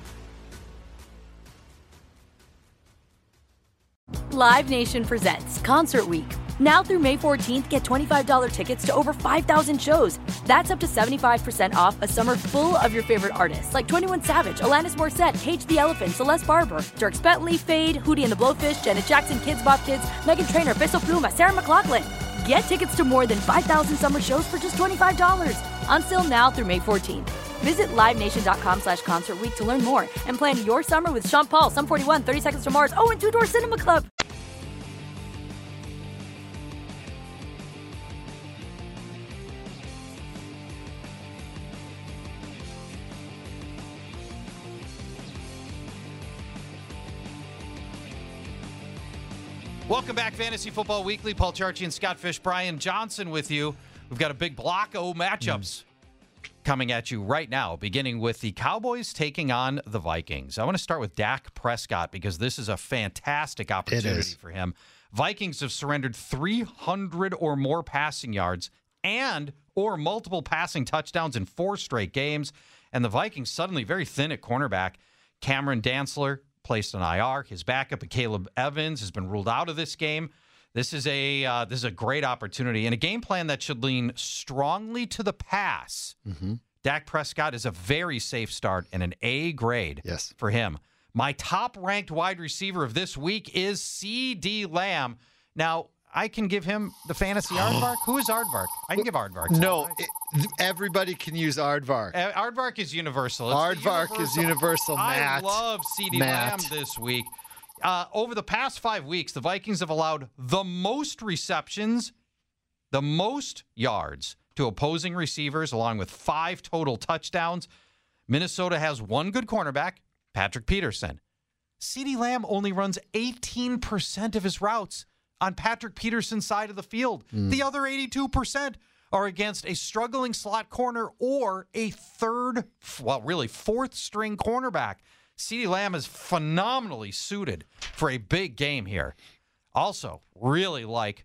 Live Nation presents Concert Week. Now through May fourteenth, get twenty-five dollars tickets to over five thousand shows. That's up to seventy-five percent off a summer full of your favorite artists like twenty-one Savage, Alanis Morissette, Cage the Elephant, Celeste Barber, Dierks Bentley, Fade, Hootie and the Blowfish, Janet Jackson, Kids Bop Kids, Meghan Trainor, Peso Pluma, Sarah McLachlan. Get tickets to more than five thousand summer shows for just twenty-five dollars. On sale now through May fourteenth. Visit livenation.com slash concert week to learn more and plan your summer with Sean Paul, Sum forty-one, thirty Seconds to Mars, oh, and Two Door Cinema Club. Welcome back, Fantasy Football Weekly. Paul Charchi and Scott Fish, Brian Johnson with you. We've got a big block of matchups coming at you right now, beginning with the Cowboys taking on the Vikings. I want to start with Dak Prescott because this is a fantastic opportunity for him. Vikings have surrendered three hundred or more passing yards and or multiple passing touchdowns in four straight games. And the Vikings suddenly very thin at cornerback. Cameron Dantzler placed on I R. His backup, Caleb Evans, has been ruled out of this game. This is a uh, this is a great opportunity and a game plan that should lean strongly to the pass. Mm-hmm. Dak Prescott is a very safe start and an A grade yes. for him. My top-ranked wide receiver of this week is C D Lamb. Now, I can give him the fantasy Aardvark. Who is Aardvark? I can give Aardvark. No, it, everybody can use Aardvark. Uh, Aardvark is universal. It's Aardvark universal. is universal, Matt. I love C D Matt. Lamb this week. Uh, over the past five weeks, the Vikings have allowed the most receptions, the most yards to opposing receivers, along with five total touchdowns. Minnesota has one good cornerback, Patrick Peterson. C D Lamb only runs eighteen percent of his routes on Patrick Peterson's side of the field. Mm. The other eighty-two percent are against a struggling slot corner or a third, well, really fourth string cornerback. C D Lamb is phenomenally suited for a big game here. Also, really like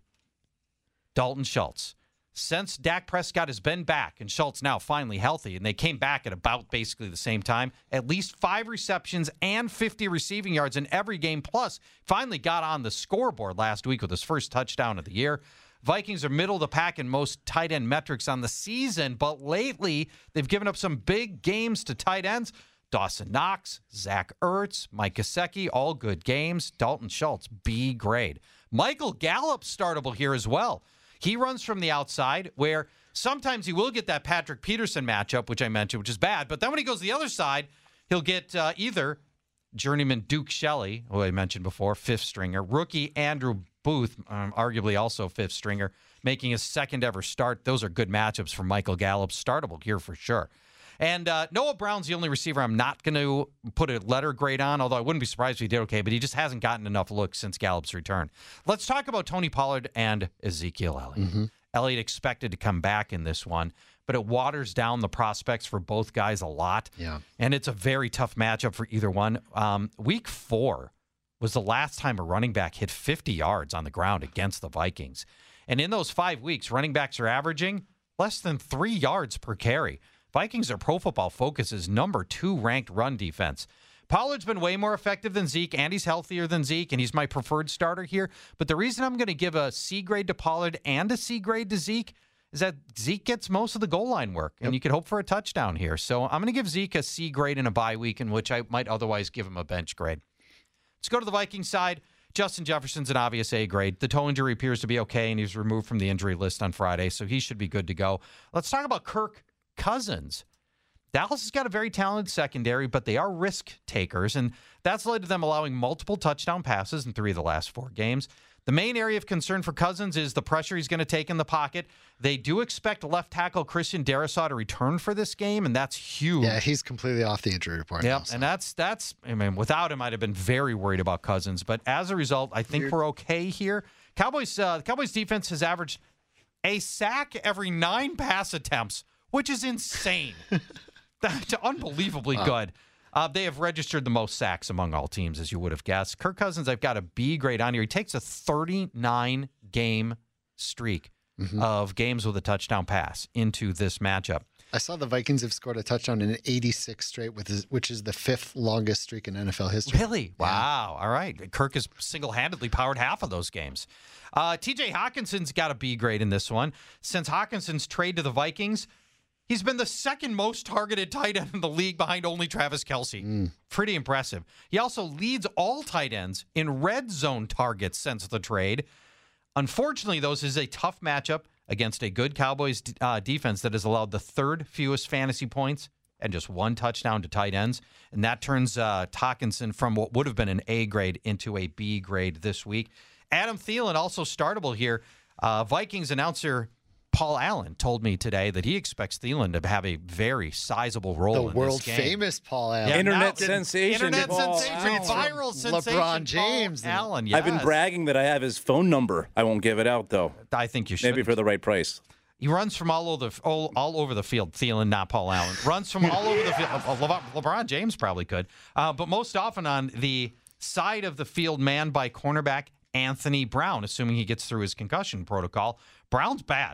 Dalton Schultz. Since Dak Prescott has been back and Schultz now finally healthy, and they came back at about basically the same time, at least five receptions and fifty receiving yards in every game, plus finally got on the scoreboard last week with his first touchdown of the year. Vikings are middle of the pack in most tight end metrics on the season, but lately they've given up some big games to tight ends. Dawson Knox, Zach Ertz, Mike Gesicki, all good games. Dalton Schultz, B grade. Michael Gallup startable here as well. He runs from the outside where sometimes he will get that Patrick Peterson matchup, which I mentioned, which is bad. But then when he goes to the other side, he'll get uh, either journeyman Duke Shelley, who I mentioned before, fifth stringer, rookie Andrew Booth, um, arguably also fifth stringer, making his second ever start. Those are good matchups for Michael Gallup. Startable here for sure. And uh, Noah Brown's the only receiver I'm not going to put a letter grade on, although I wouldn't be surprised if he did okay, but he just hasn't gotten enough looks since Gallup's return. Let's talk about Tony Pollard and Ezekiel Elliott. Mm-hmm. Elliott expected to come back in this one, but it waters down the prospects for both guys a lot. Yeah. And it's a very tough matchup for either one. Um, week four was the last time a running back hit fifty yards on the ground against the Vikings. And in those five weeks, running backs are averaging less than three yards per carry. Vikings are Pro Football Focus's number two ranked run defense. Pollard's been way more effective than Zeke, and he's healthier than Zeke, and he's my preferred starter here. But the reason I'm going to give a C grade to Pollard and a C grade to Zeke is that Zeke gets most of the goal line work, and yep. you could hope for a touchdown here. So I'm going to give Zeke a C grade in a bye week, in which I might otherwise give him a bench grade. Let's go to the Vikings side. Justin Jefferson's an obvious A grade. The toe injury appears to be okay, and he was removed from the injury list on Friday, so he should be good to go. Let's talk about Kirk Cousins. Dallas has got a very talented secondary, but they are risk takers, and that's led to them allowing multiple touchdown passes in three of the last four games. The main area of concern for Cousins is the pressure he's going to take in the pocket. They do expect left tackle Christian Darrisaw to return for this game, and that's huge. Yeah, he's completely off the injury report. Yeah, so. and that's, that's, I mean, without him, I'd have been very worried about Cousins, but as a result, I think Weird. we're okay here. Cowboys, uh, Cowboys defense has averaged a sack every nine pass attempts, which is insane. That's unbelievably wow. good. Uh, they have registered the most sacks among all teams, as you would have guessed. Kirk Cousins, I've got a B grade on here. He takes a thirty-nine game streak mm-hmm. of games with a touchdown pass into this matchup. I saw the Vikings have scored a touchdown in eighty-six straight, with his, which is the fifth longest streak in N F L history. Really? Yeah. Wow. All right. Kirk has single-handedly powered half of those games. Uh, T J Hawkinson's got a B grade in this one. Since Hawkinson's trade to the Vikings, he's been the second most targeted tight end in the league behind only Travis Kelce. Mm. Pretty impressive. He also leads all tight ends in red zone targets since the trade. Unfortunately, though, this is a tough matchup against a good Cowboys uh, defense that has allowed the third fewest fantasy points and just one touchdown to tight ends. And that turns uh, Hawkinson from what would have been an A grade into a B grade this week. Adam Thielen also startable here. Uh, Vikings announcer Paul Allen told me today that he expects Thielen to have a very sizable role the in this game. The world famous Paul Allen. Yeah, Internet now, sensation. Internet Paul sensation. Allen. Viral sensation. LeBron James. Paul Allen, yes. I've been bragging that I have his phone number. I won't give it out, though. I think you should. Maybe for the right price. He runs from all over the all, all over the field. Thielen, not Paul Allen. Runs from all over the field. Le- LeBron James probably could. Uh, but most often on the side of the field manned by cornerback Anthony Brown, assuming he gets through his concussion protocol. Brown's bad.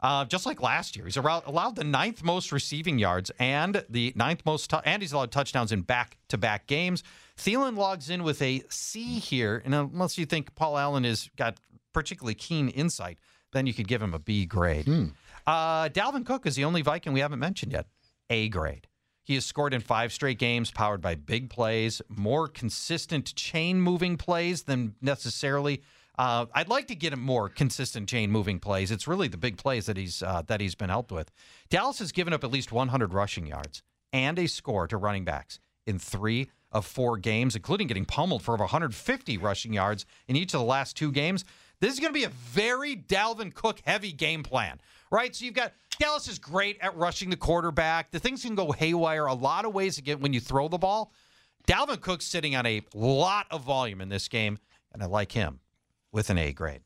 Uh, just like last year, he's allowed, allowed the ninth most receiving yards and the ninth most, tu- and he's allowed touchdowns in back-to-back games. Thielen logs in with a C here, and unless you think Paul Allen has got particularly keen insight, then you could give him a B grade. Hmm. Uh, Dalvin Cook is the only Viking we haven't mentioned yet. A grade. He has scored in five straight games, powered by big plays, more consistent chain-moving plays than necessarily. Uh, I'd like to get him more consistent chain-moving plays. It's really the big plays that he's uh, that he's been helped with. Dallas has given up at least one hundred rushing yards and a score to running backs in three of four games, including getting pummeled for over one hundred fifty rushing yards in each of the last two games. This is going to be a very Dalvin Cook-heavy game plan, right? So you've got Dallas is great at rushing the quarterback. The things can go haywire a lot of ways to get when you throw the ball. Dalvin Cook's sitting on a lot of volume in this game, and I like him with an A grade.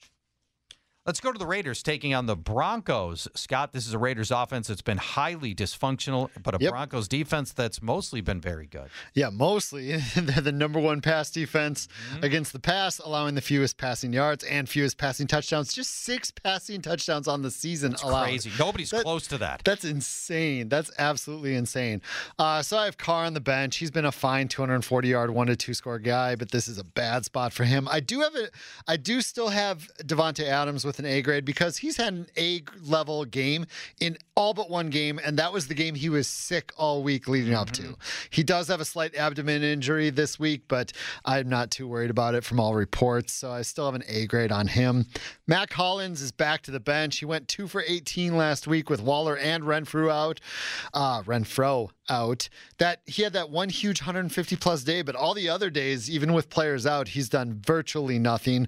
Let's go to the Raiders taking on the Broncos. Scott, this is a Raiders offense that's been highly dysfunctional, but a Yep. Broncos defense that's mostly been very good. Yeah, mostly. They're the number one pass defense Mm-hmm. against the pass, allowing the fewest passing yards and fewest passing touchdowns. Just six passing touchdowns on the season It's allowed. crazy. Nobody's That- close to that. That's insane. That's absolutely insane. Uh, so I have Carr on the bench. He's been a fine two hundred forty-yard, one to two score guy, but this is a bad spot for him. I do have it. I do still have Devontae Adams with an A grade because he's had an A level game in all but one game, and that was the game he was sick all week leading up to. He does have a slight abdomen injury this week, but I'm not too worried about it from all reports, so I still have an A grade on him. Mac Hollins is back to the bench. He went two for eighteen last week with Waller and Renfrew out. Uh, Renfro out. That he had that one huge one hundred fifty plus day, but all the other days, even with players out, he's done virtually nothing.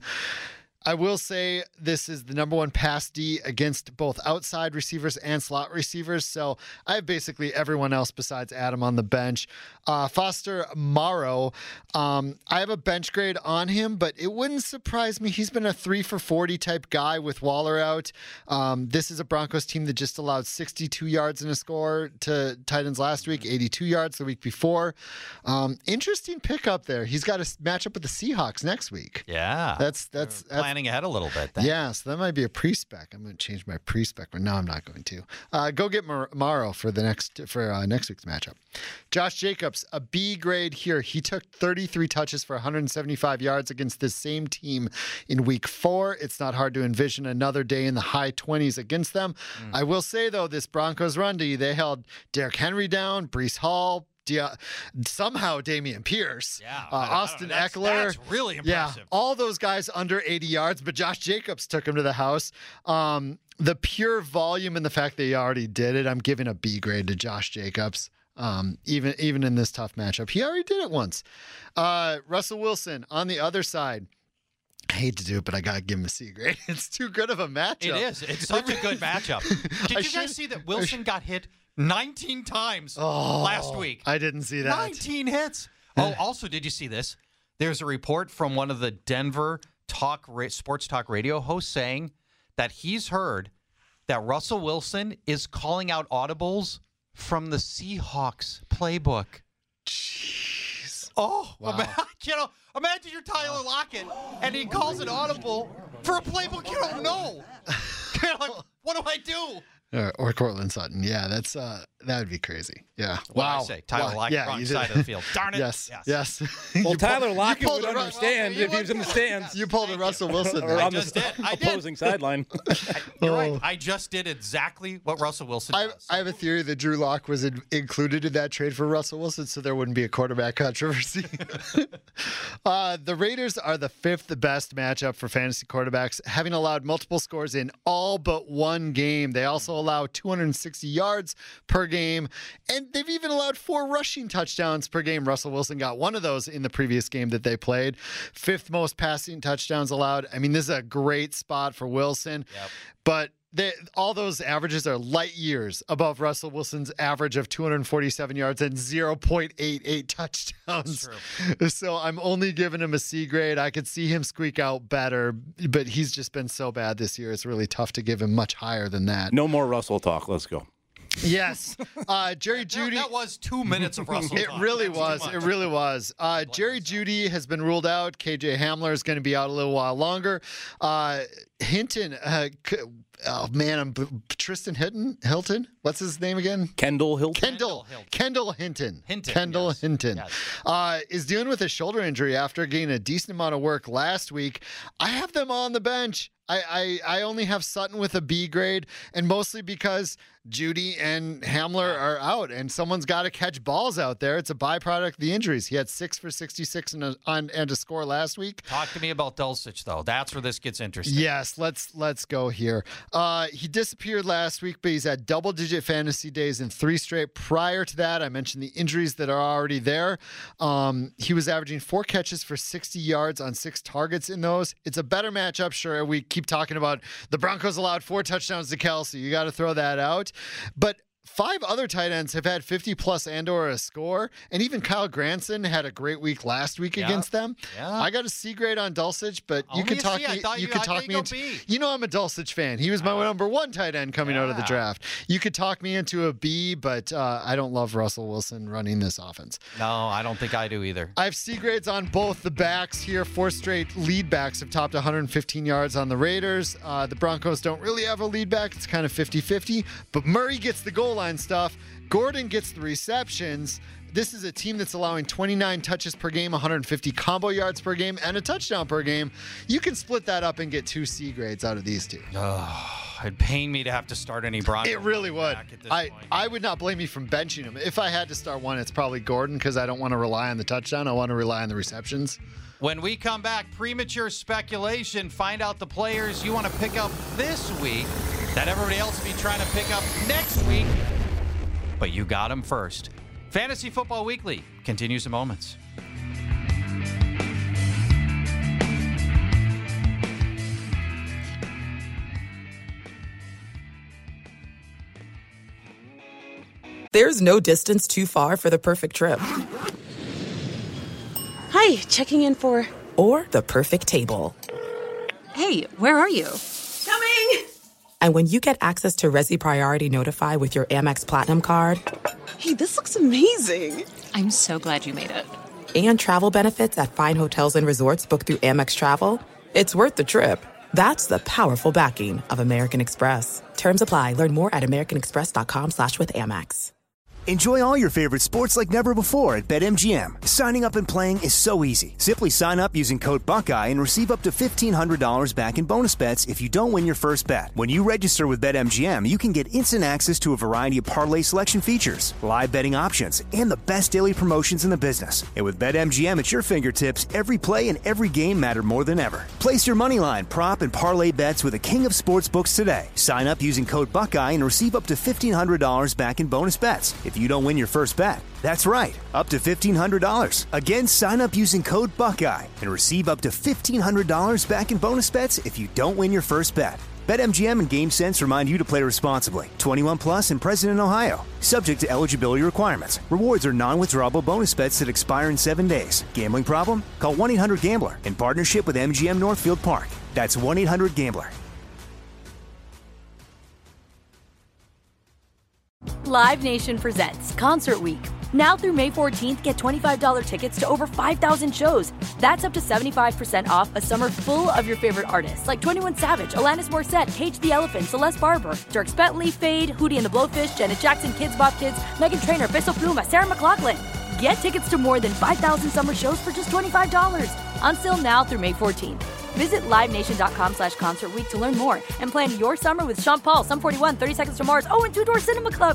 I will say this is the number one pass D against both outside receivers and slot receivers. So I have basically everyone else besides Adam on the bench. Uh, Foster Morrow, um, I have a bench grade on him, but it wouldn't surprise me. He's been a three for forty type guy with Waller out. Um, this is a Broncos team that just allowed sixty-two yards in a score to Titans last week, eighty-two yards the week before. Um, interesting pickup there. He's got a matchup with the Seahawks next week. Yeah. That's that's, that's planning ahead a little bit. Then. Yeah, so that might be a pre-spec. I'm going to change my pre-spec, but no, I'm not going to. Uh, go get Mar- Morrow for the next for uh, next week's matchup. Josh Jacobs, a B grade here. He took thirty-three touches for one hundred seventy-five yards against this same team in week four. It's not hard to envision another day in the high twenties against them. Mm. I will say, though, this Broncos run D, they held Derrick Henry down, Breece Hall, Dia- somehow Damian Pierce, yeah, uh, Austin that's, Eckler. That's really impressive. Yeah, all those guys under eighty yards, but Josh Jacobs took him to the house. Um, the pure volume and the fact that he already did it, I'm giving a B grade to Josh Jacobs. Um, even even in this tough matchup, he already did it once. Uh, Russell Wilson on the other side. I hate to do it, but I gotta give him a C grade. It's too good of a matchup. It is. It's such a good matchup. Did I you should- guys see that Wilson got hit nineteen times Oh, last week? I didn't see that. nineteen hits. Oh, also, did you see this? There's a report from one of the Denver talk ra- sports talk radio hosts saying that he's heard that Russell Wilson is calling out audibles from the Seahawks playbook. Jeez. Oh, Wow. ima- you know, imagine you're Tyler Lockett and he calls an audible for a playbook you don't know. You're like, what do I do? Uh, or Cortland Sutton. Yeah, that's uh, that would be crazy. Yeah. What wow. did I say? Tyler Wow. Lockett, Yeah, wrong you side did. of the field. Darn it. Yes. Yes. Yes. Well, You Tyler pulled- Lockett you pulled would a Ru- understand you if he was in the stands. You pulled a Russell Wilson. or there. I on the just did. I did. opposing sideline. You're right. Oh. I just did exactly what Russell Wilson I, does. I have a theory that Drew Lock was in, included in that trade for Russell Wilson, so there wouldn't be a quarterback controversy. uh, the Raiders are the fifth best matchup for fantasy quarterbacks, having allowed multiple scores in all but one game. They also allow two hundred sixty yards per game, and they've even allowed four rushing touchdowns per game. Russell Wilson got one of those in the previous game that they played. Fifth most passing touchdowns allowed. I mean, this is a great spot for Wilson, Yep. but they, all those averages are light years above Russell Wilson's average of two hundred forty-seven yards and zero point eight eight touchdowns. So I'm only giving him a C grade. I could see him squeak out better, but he's just been so bad this year. It's really tough to give him much higher than that. No more Russell talk. Let's go. Yes. Uh, Jerry Jeudy. That was two minutes of Russell. It really was. It really was. Uh, Jerry Jeudy has been ruled out. K J Hamler is going to be out a little while longer. Uh, Hinton. Uh, oh, man. I'm Tristan Hilton. Hilton? What's his name again? Kendall Hilton. Kendall. Kendall Hinton. Hinton. Kendall yes. Hinton. Yes. Uh, is dealing with a shoulder injury after getting a decent amount of work last week. I have them on the bench. I, I, I only have Sutton with a B grade, and mostly because Jeudy and Hamler are out, and someone's got to catch balls out there. It's a byproduct of the injuries. He had six for sixty-six and a, on, and a score last week. Talk to me about Dulcich, though. That's where this gets interesting. Yes, let's let's go here. Uh, he disappeared last week, but he's had double-digit fantasy days in three straight. Prior to that, I mentioned the injuries that are already there. Um, he was averaging four catches for sixty yards on six targets in those. It's a better matchup, sure. We keep talking about the Broncos allowed four touchdowns to Kelsey. You got to throw that out. But five other tight ends have had fifty plus and or a score, and even Kyle Granson had a great week last week yeah. against them. Yeah. I got a C grade on Dulcich, but Only you can a talk C. I me. thought You you- could I talk thought me you'd into. go B. You know, I'm a Dulcich fan. He was my Uh, number one tight end coming out of the yeah. draft. You could talk me into a B, but uh, I don't love Russell Wilson running this offense. No, I don't think I do either. I have C grades on both the backs here. Four straight lead backs have topped one hundred fifteen yards on the Raiders. Uh, the Broncos don't really have a lead back. It's kind of fifty-fifty. But Murray gets the goal line stuff. Gordon gets the receptions. This is a team that's allowing twenty-nine touches per game, one hundred fifty combo yards per game, and a touchdown per game. You can split that up and get two C grades out of these two. Oh, it'd pain me to have to start any Broncos. It really would. back at this I, point. I would not blame you from benching him. If I had to start one, it's probably Gordon because I don't want to rely on the touchdown. I want to rely on the receptions. When we come back, premature speculation, find out the players you want to pick up this week that everybody else will be trying to pick up next week, but you got them first. Fantasy Football Weekly continues in moments. There's no distance too far for the perfect trip. Hi, checking in for... Or the perfect table. Hey, where are you? Coming! And when you get access to Resi Priority Notify with your Amex Platinum card... Hey, this looks amazing. I'm so glad you made it. And travel benefits at fine hotels and resorts booked through Amex Travel, it's worth the trip. That's the powerful backing of American Express. Terms apply. Learn more at americanexpress.com slash with Amex. Enjoy all your favorite sports like never before at BetMGM. Signing up and playing is so easy. Simply sign up using code Buckeye and receive up to fifteen hundred dollars back in bonus bets if you don't win your first bet. When you register with BetMGM, you can get instant access to a variety of parlay selection features, live betting options, and the best daily promotions in the business. And with BetMGM at your fingertips, every play and every game matter more than ever. Place your moneyline, prop, and parlay bets with the king of sportsbooks today. Sign up using code Buckeye and receive up to fifteen hundred dollars back in bonus bets if you don't win your first bet. That's right, up to fifteen hundred dollars. Again, sign up using code Buckeye and receive up to fifteen hundred dollars back in bonus bets if you don't win your first bet. BetMGM and GameSense remind you to play responsibly. twenty-one plus and present in Ohio. Subject to eligibility requirements. Rewards are non-withdrawable bonus bets that expire in seven days. Gambling problem? Call one eight hundred gambler in partnership with M G M Northfield Park. That's one eight hundred gambler. Live Nation presents Concert Week. Now through May fourteenth, get twenty-five dollars tickets to over five thousand shows. That's up to seventy-five percent off a summer full of your favorite artists like twenty-one Savage, Alanis Morissette, Cage the Elephant, Celeste Barber, Dierks Bentley, Fade, Hootie and the Blowfish, Janet Jackson, Kids Bop Kids, Meghan Trainor, Bissell Pluma, Sarah McLachlan. Get tickets to more than five thousand summer shows for just twenty-five dollars. Until now through May fourteenth. Visit livenation.com slash concert week to learn more and plan your summer with Sean Paul, Sum forty-one, thirty Seconds to Mars, oh, and Two Door Cinema Club.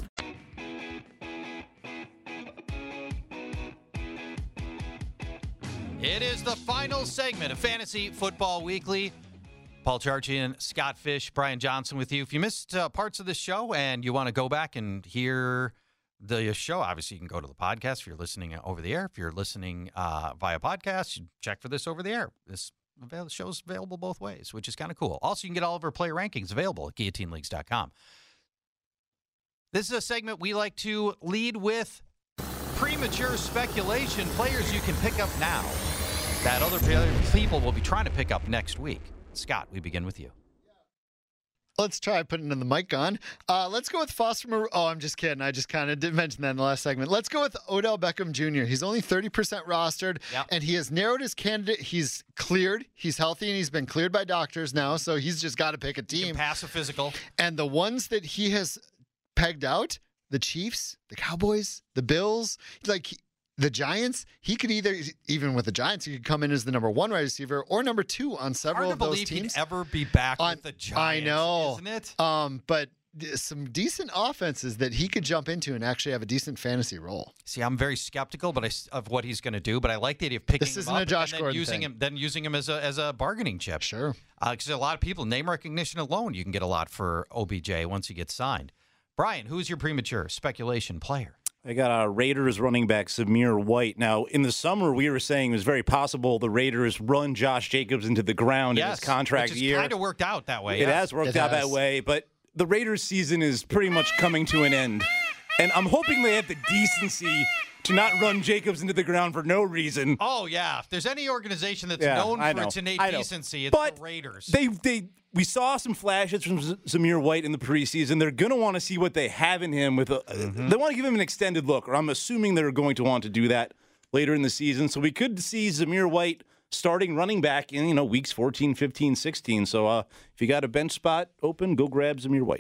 It is the final segment of Fantasy Football Weekly. Paul Charchian, Scott Fish, Brian Johnson with you. If you missed uh, parts of this show and you want to go back and hear the show, obviously you can go to the podcast if you're listening over the air. If you're listening uh, via podcast, you check for this over the air. This avail- show's available both ways, which is kind of cool. Also, you can get all of our player rankings available at guillotine leagues dot com. This is a segment we like to lead with premature speculation, players you can pick up now that other people will be trying to pick up next week. Scott, we begin with you. Let's try putting the mic on. Uh, let's go with Foster Moreau. Oh, I'm just kidding. I just kind of did mention that in the last segment. Let's go with Odell Beckham Junior He's only thirty percent rostered, yep. and he has narrowed his candidate. He's cleared. He's healthy, and he's been cleared by doctors now, so he's just got to pick a team. Pass a physical. And the ones that he has pegged out, the Chiefs, the Cowboys, the Bills, like the Giants, he could either, even with the Giants, he could come in as the number one wide receiver or number two on several Hard to of those believe teams. He'd ever be back on, with the Giants, I know, isn't it? Um, but some decent offenses that he could jump into and actually have a decent fantasy role. See, I'm very skeptical, but I, of what he's going to do. But I like the idea of picking this him isn't up a Josh and then Gordon using thing. him, then using him as a as a bargaining chip. Sure, because uh, a lot of people name recognition alone, you can get a lot for O B J once he gets signed. Brian, who's your premature speculation player? I got a Raiders running back, Zamir White. Now, in the summer, we were saying it was very possible the Raiders run Josh Jacobs into the ground yes, in his contract which year. It kind of worked out that way. It yes. has worked it out has. that way, but the Raiders season is pretty much coming to an end. And I'm hoping they have the decency to not run Jacobs into the ground for no reason. Oh, yeah. If there's any organization that's Yeah, known I for know. its innate I know. decency, it's but the Raiders. They, they, we saw some flashes from Z- Zamir White in the preseason. They're going to want to see what they have in him. With a, mm-hmm. They want to give him an extended look, or I'm assuming they're going to want to do that later in the season. So we could see Zamir White starting running back in, you know, weeks fourteen, fifteen, sixteen. So uh, if you got a bench spot open, go grab Zamir White.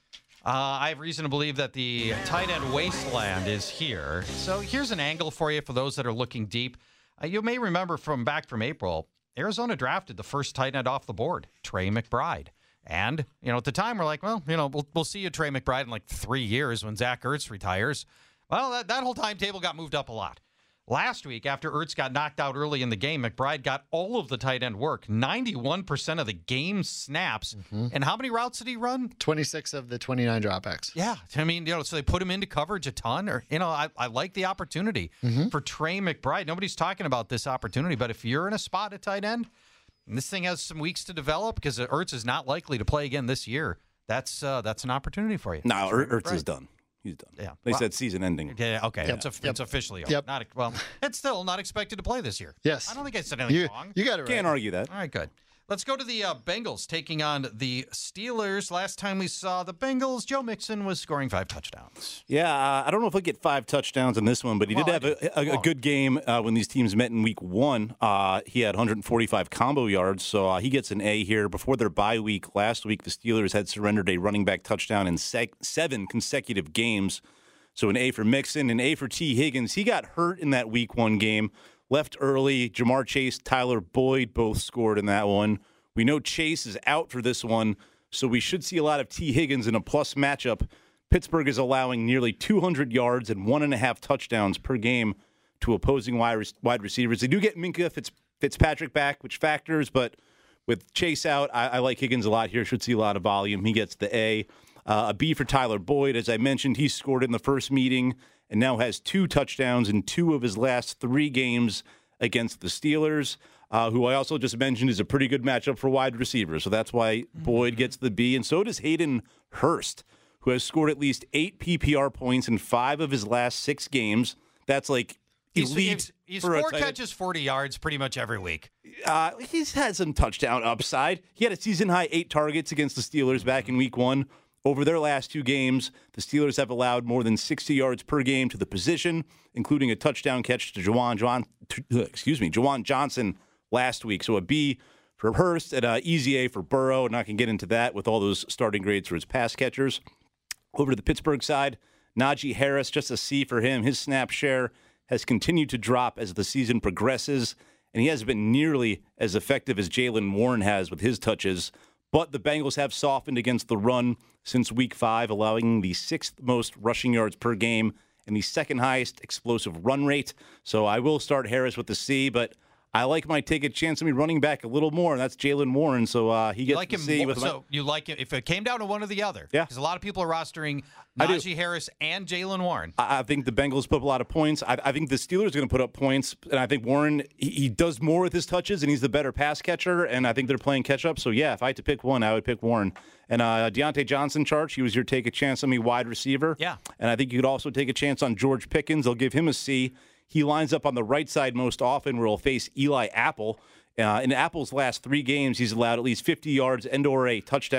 Uh, I have reason to believe that the tight end wasteland is here. So here's an angle for you for those that are looking deep. Uh, you may remember from back from April, Arizona drafted the first tight end off the board, Trey McBride. And, you know, at the time, we're like, well, you know, we'll, we'll see you, Trey McBride, in like three years when Zach Ertz retires. Well, that, that whole timetable got moved up a lot. Last week, after Ertz got knocked out early in the game, McBride got all of the tight end work, ninety-one percent of the game snaps. Mm-hmm. And how many routes did he run? twenty-six of the twenty-nine dropbacks. Yeah. I mean, you know, so they put him into coverage a ton. Or, you know, I, I like the opportunity mm-hmm. for Trey McBride. Nobody's talking about this opportunity, but if you're in a spot at tight end, and this thing has some weeks to develop because Ertz is not likely to play again this year, that's uh, that's an opportunity for you. No, er- Ertz is done. He's done. Yeah, they well, said season ending. Yeah, okay. Yep. It's, a, yep. it's officially over. Yep. Not well. It's still not expected to play this year. Yes. I don't think I said anything you, wrong. You got it right. Can't argue that. All right, good. Let's go to the uh, Bengals taking on the Steelers. Last time we saw the Bengals, Joe Mixon was scoring five touchdowns. Yeah, uh, I don't know if he'll get five touchdowns in this one, but he well, did have a, a, a good game uh, when these teams met in week one. Uh, he had one hundred forty-five combo yards, so uh, he gets an A here. Before their bye week last week, the Steelers had surrendered a running back touchdown in sec- seven consecutive games. So an A for Mixon, an A for T. Higgins. He got hurt in that week one game, left early. Jamar Chase, Tyler Boyd both scored in that one. We know Chase is out for this one, so we should see a lot of T. Higgins in a plus matchup. Pittsburgh is allowing nearly two hundred yards and one and a half touchdowns per game to opposing wide wide receivers. They do get Minka Fitz, Fitzpatrick back, which factors, but with Chase out, I, I like Higgins a lot here. Should see a lot of volume. He gets the A. Uh, a B for Tyler Boyd. As I mentioned, he scored in the first meeting and now has two touchdowns in two of his last three games against the Steelers, uh, who I also just mentioned is a pretty good matchup for wide receivers. So that's why Boyd gets the B. And so does Hayden Hurst, who has scored at least eight P P R points in five of his last six games. That's like He's, elite. he's, he's for four a tight end. catches, forty yards pretty much every week. Uh, he's had some touchdown upside. He had a season-high eight targets against the Steelers back in week one. Over their last two games, the Steelers have allowed more than sixty yards per game to the position, including a touchdown catch to Juwan, Juwan, excuse me, Juwan Johnson last week. So a B for Hurst and an easy A for Burrow, and I can get into that with all those starting grades for his pass catchers. Over to the Pittsburgh side, Najee Harris, just a C for him. His snap share has continued to drop as the season progresses, and he hasn't been nearly as effective as Jaylen Warren has with his touches. But the Bengals have softened against the run since week five, allowing the sixth most rushing yards per game and the second highest explosive run rate. So I will start Harris with the C, but I like my take a chance on me running back a little more, and that's Jaylen Warren. So uh, he gets you like the him C. more, With so my, you like him if it came down to one or the other? Yeah, because a lot of people are rostering I do. Najee Harris and Jaylen Warren. I, I think the Bengals put up a lot of points. I, I think the Steelers are going to put up points, and I think Warren he, he does more with his touches, and he's the better pass catcher. And I think they're playing catch up. So yeah, if I had to pick one, I would pick Warren. And uh, Deontay Johnson, Charge, he was your take a chance on me wide receiver. Yeah, and I think you could also take a chance on George Pickens. I'll give him a C. He lines up on the right side most often, where he'll face Eli Apple. Uh, in Apple's last three games, he's allowed at least fifty yards and or a touchdown.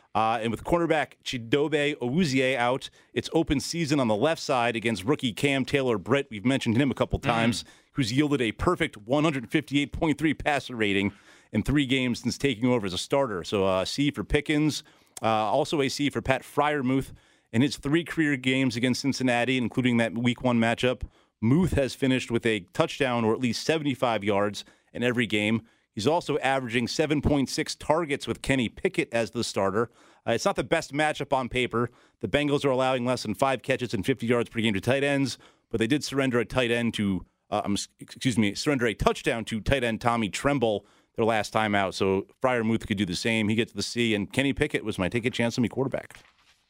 Uh, and with cornerback Chidobe Awuzie out, it's open season on the left side against rookie Cam Taylor-Britt. We've mentioned him a couple times, mm. who's yielded a perfect one fifty-eight point three passer rating in three games since taking over as a starter. So uh, C for Pickens, uh, also a C for Pat Freiermuth. In his three career games against Cincinnati, including that week one matchup, Muth has finished with a touchdown or at least seventy-five yards in every game. He's also averaging seven point six targets with Kenny Pickett as the starter. Uh, it's not the best matchup on paper. The Bengals are allowing less than five catches and fifty yards per game to tight ends, but they did surrender a tight end to, uh, um, excuse me, surrender a touchdown to tight end Tommy Tremble their last time out. So Freiermuth could do the same. He gets the C, and Kenny Pickett was my take a chance on me quarterback.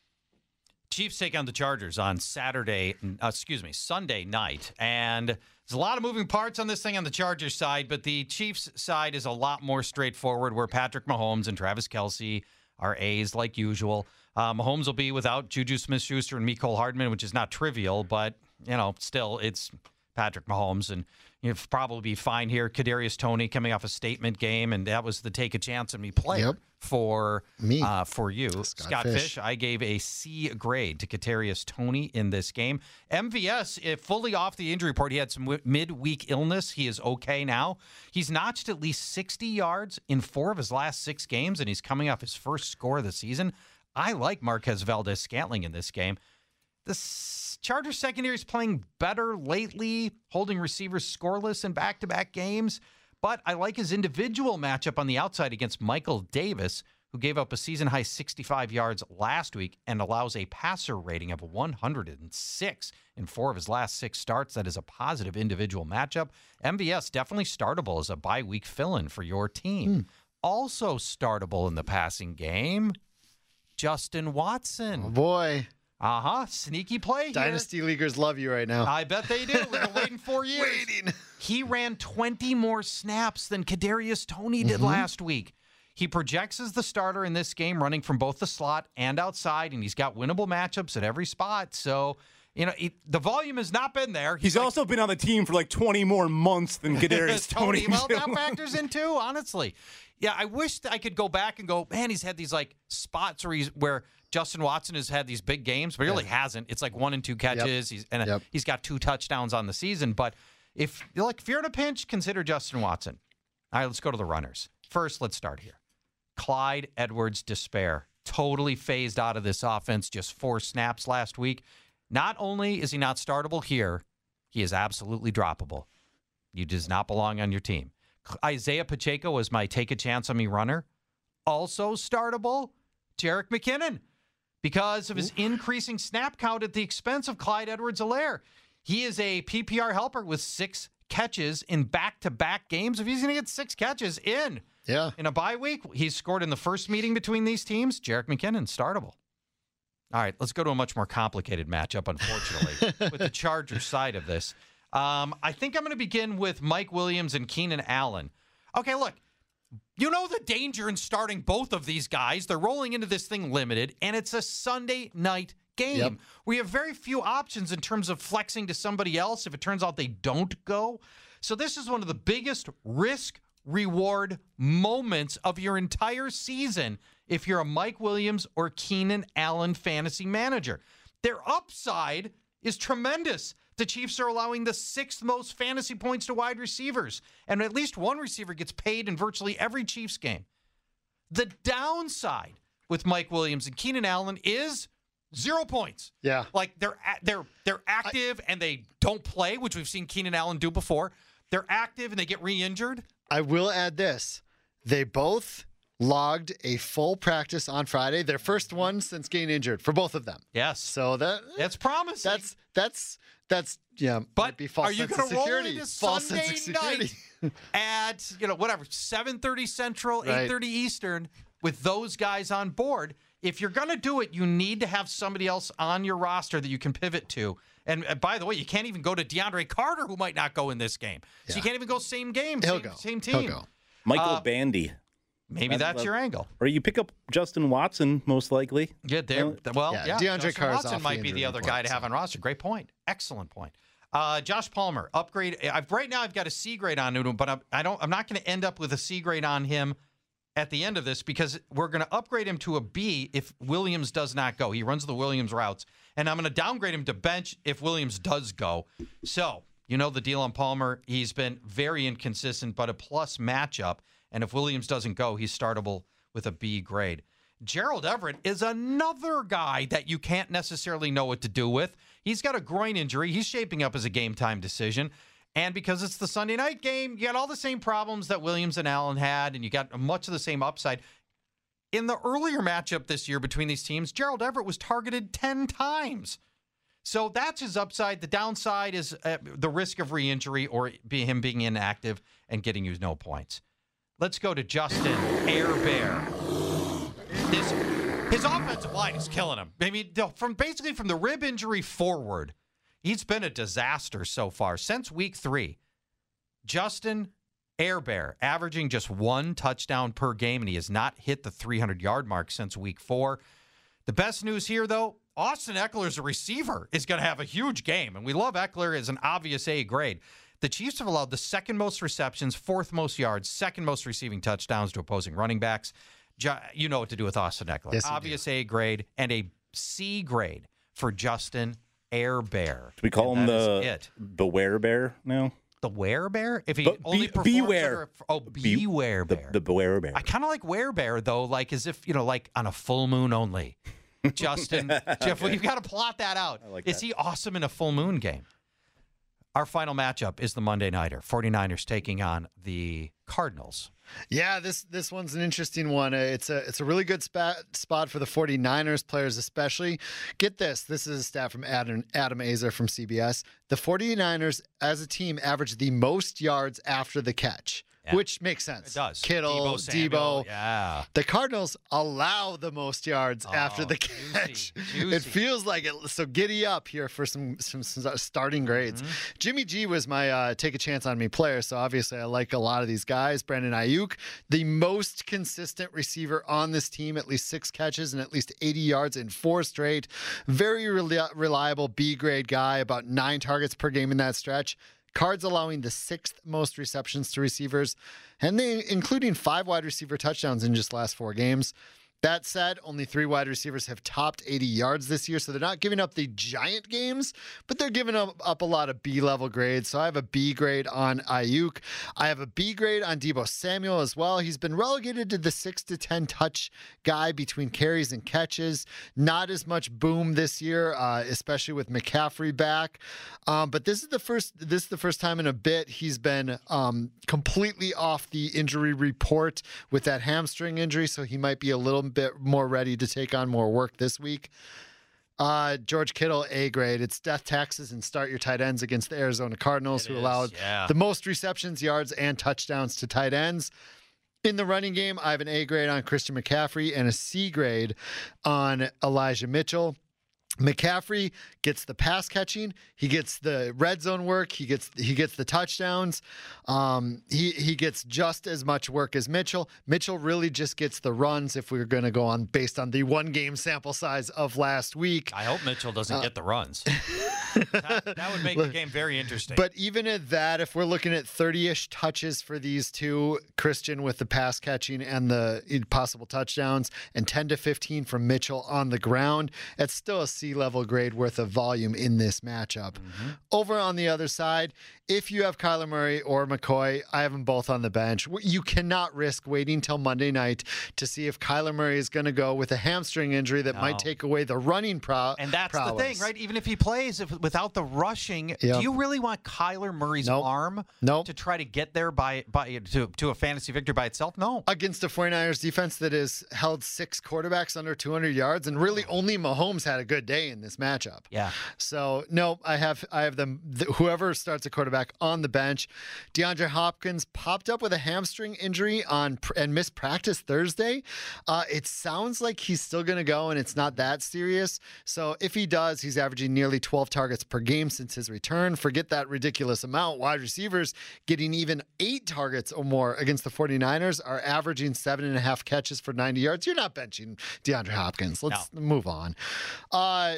Chiefs take on the Chargers on Saturday, uh, excuse me, Sunday night. And there's a lot of moving parts on this thing on the Chargers side, but the Chiefs side is a lot more straightforward, where Patrick Mahomes and Travis Kelce are A's like usual. Uh, Mahomes will be without Juju Smith-Schuster and Mecole Hardman, which is not trivial, but, you know, still it's Patrick Mahomes. And you'll probably be fine here. Kadarius Toney coming off a statement game, and that was the take a chance on me player. Yep. For me, uh, for you, Scott, Scott Fish. Fish, I gave a C grade to Kadarius Toney in this game. M V S, if fully off the injury report, he had some w- midweek illness. He is okay now. He's notched at least sixty yards in four of his last six games, and he's coming off his first score of the season. I like Marquez Valdes-Scantling in this game. The Chargers secondary is playing better lately, holding receivers scoreless in back-to-back games. But I like his individual matchup on the outside against Michael Davis, who gave up a season-high sixty-five yards last week and allows a passer rating of one hundred six in four of his last six starts. That is a positive individual matchup. M V S definitely startable as a bye-week fill-in for your team. Hmm. Also startable in the passing game, Justin Watson. Oh, boy. Uh-huh. Sneaky play here. Dynasty Leaguers love you right now. I bet they do. We've been waiting four years. Waiting. He ran twenty more snaps than Kadarius Toney did mm-hmm. last week. He projects as the starter in this game, running from both the slot and outside, and he's got winnable matchups at every spot. So, you know, he, the volume has not been there. He's, he's like, also been on the team for like twenty more months than Kadarius Toney. Well, that factors in too, honestly. Yeah, I wish I could go back and go, man, he's had these like spots where he's where Justin Watson has had these big games, but he really yeah. hasn't. It's like one and two catches. Yep. He's and yep. he's got two touchdowns on the season. But if like if you're in a pinch, consider Justin Watson. All right, let's go to the runners. First, let's start here. Clyde Edwards-Despair, totally phased out of this offense, just four snaps last week. Not only is he not startable here, he is absolutely droppable. He does not belong on your team. Isaiah Pacheco was my take a chance on me runner. Also startable, Jerick McKinnon, because of his Ooh. increasing snap count at the expense of Clyde Edwards-Helaire. He is a P P R helper with six catches in back-to-back games. If he's going to get six catches in yeah. in a bye week, he's scored in the first meeting between these teams. Jerick McKinnon, startable. All right, let's go to a much more complicated matchup, unfortunately, with the Chargers side of this. Um, I think I'm going to begin with Mike Williams and Keenan Allen. Okay, look, you know the danger in starting both of these guys. They're rolling into this thing limited, and it's a Sunday night game. Yep. We have very few options in terms of flexing to somebody else if it turns out they don't go. So this is one of the biggest risk-reward moments of your entire season if you're a Mike Williams or Keenan Allen fantasy manager. Their upside is tremendous. The Chiefs are allowing the sixth most fantasy points to wide receivers, and at least one receiver gets paid in virtually every Chiefs game. The downside with Mike Williams and Keenan Allen is zero points. Yeah. Like they're they're they're active I, and they don't play, which we've seen Keenan Allen do before. They're active and they get re-injured. I will add this. They both logged a full practice on Friday, their first one since getting injured for both of them. Yes. So that that's promising. That's that's That's, yeah, but be false are you going to roll into false Sunday night at, you know, whatever, seven thirty Central, right. eight thirty Eastern with those guys on board? If you're going to do it, you need to have somebody else on your roster that you can pivot to. And uh, by the way, you can't even go to DeAndre Carter, who might not go in this game. So yeah. you can't even go same game, He'll same, go. same team. He'll go. Michael uh, Bandy. Maybe that's, that's your angle. Or you pick up Justin Watson, most likely. Yeah, there. Well, yeah, yeah DeAndre Justin Watson might be the other guy to have on roster. Great point. Excellent point. Uh, Josh Palmer, upgrade. I've, right now, I've got a C grade on him, but I'm, I don't. I'm not going to end up with a C grade on him at the end of this because we're going to upgrade him to a B if Williams does not go. He runs the Williams routes. And I'm going to downgrade him to bench if Williams does go. So, you know the deal on Palmer. He's been very inconsistent, but a plus matchup. And if Williams doesn't go, he's startable with a B grade. Gerald Everett is another guy that you can't necessarily know what to do with. He's got a groin injury. He's shaping up as a game-time decision. And because it's the Sunday night game, you got all the same problems that Williams and Allen had, and you got much of the same upside. In the earlier matchup this year between these teams, Gerald Everett was targeted ten times. So that's his upside. The downside is uh, the risk of re-injury or be him being inactive and getting you no points. Let's go to Justin Herbert. This, his offensive line is killing him. I mean, from basically from the rib injury forward, he's been a disaster so far. Since week three, Justin Herbert averaging just one touchdown per game, and he has not hit the three hundred yard mark since week four. The best news here, though, Austin Eckler as a receiver is going to have a huge game, and we love Eckler as an obvious A grade. The Chiefs have allowed the second most receptions, fourth most yards, second most receiving touchdowns to opposing running backs. You know what to do with Austin Eckler. Yes, obvious A grade and a C grade for Justin Herbert. Do we call and him the it. Beware Bear now? The Were Bear? If he But only be, performs beware. under a, oh, Beware the, Bear. The Beware Bear. I kind of like Were Bear, though, like as if, you know, like on a full moon only. Justin, Jeff, well, you've got to plot that out. I like Is that. he awesome in a full moon game? Our final matchup is the Monday Nighter. 49ers taking on the Cardinals. Yeah, this this one's an interesting one. Uh, It's a it's a really good spot spot for the 49ers players especially. Get this. This is a stat from Adam, Adam Azer from C B S. The 49ers as a team average the most yards after the catch, Yeah. which makes sense. It does. Kittle, Debo Samuel, Debo. yeah. The Cardinals allow the most yards Oh, after the juicy, catch. juicy. It feels like it. So giddy up here for some some, some starting grades. Mm-hmm. Jimmy G was my uh, take a chance on me player, so obviously I like a lot of these guys. Brandon Ayuk, the most consistent receiver on this team, at least six catches and at least eighty yards in four straight. Very reli- reliable B grade guy, about nine targets per game in that stretch. Cards allowing the sixth most receptions to receivers, and they including five wide receiver touchdowns in just the last four games. That said, only three wide receivers have topped eighty yards this year, so they're not giving up the giant games, but they're giving up, up a lot of B-level grades. So I have a B grade on Ayuk. I have a B grade on Debo Samuel as well. He's been relegated to the six to ten touch guy between carries and catches. Not as much boom this year, uh, especially with McCaffrey back. Um, but this is the first this is the first time in a bit he's been um, completely off the injury report with that hamstring injury, so he might be a little bit more ready to take on more work this week. Uh, George Kittle, A grade. It's death taxes and start your tight ends against the Arizona Cardinals, It who is, allowed yeah. the most receptions, yards, and touchdowns to tight ends. In the running game, I have an A grade on Christian McCaffrey and a C grade on Elijah Mitchell. McCaffrey gets the pass catching, he gets the red zone work, he gets he gets the touchdowns. Um, he he gets just as much work as Mitchell. Mitchell really just gets the runs if we we're going to go on based on the one game sample size of last week. I hope Mitchell doesn't Uh, get the runs. that, that would make the game very interesting. But even at that, if we're looking at thirty-ish touches for these two, Christian with the pass catching and the possible touchdowns, and ten to fifteen from Mitchell on the ground, it's still a C-level grade worth of volume in this matchup. Mm-hmm. Over on the other side, if you have Kyler Murray or McCoy, I have them both on the bench. You cannot risk waiting till Monday night to see if Kyler Murray is going to go with a hamstring injury that No. might take away the running pro- And that's prowess. the thing, right? Even if he plays if, without the rushing, Yep. do you really want Kyler Murray's Nope. arm Nope. to try to get there by by to, to a fantasy victory by itself? No. Against a 49ers defense that has held six quarterbacks under two hundred yards, and really only Mahomes had a good day in this matchup. Yeah. So no, I have I have them. Th- whoever starts a quarterback on the bench. DeAndre Hopkins popped up with a hamstring injury on pr- and missed practice Thursday. Uh, it sounds like he's still going to go, and it's not that serious. So if he does, he's averaging nearly twelve targets per game since his return. Forget that ridiculous amount. Wide receivers getting even eight targets or more against the 49ers are averaging seven and a half catches for ninety yards. You're not benching DeAndre Hopkins. Let's No. move on. Uh,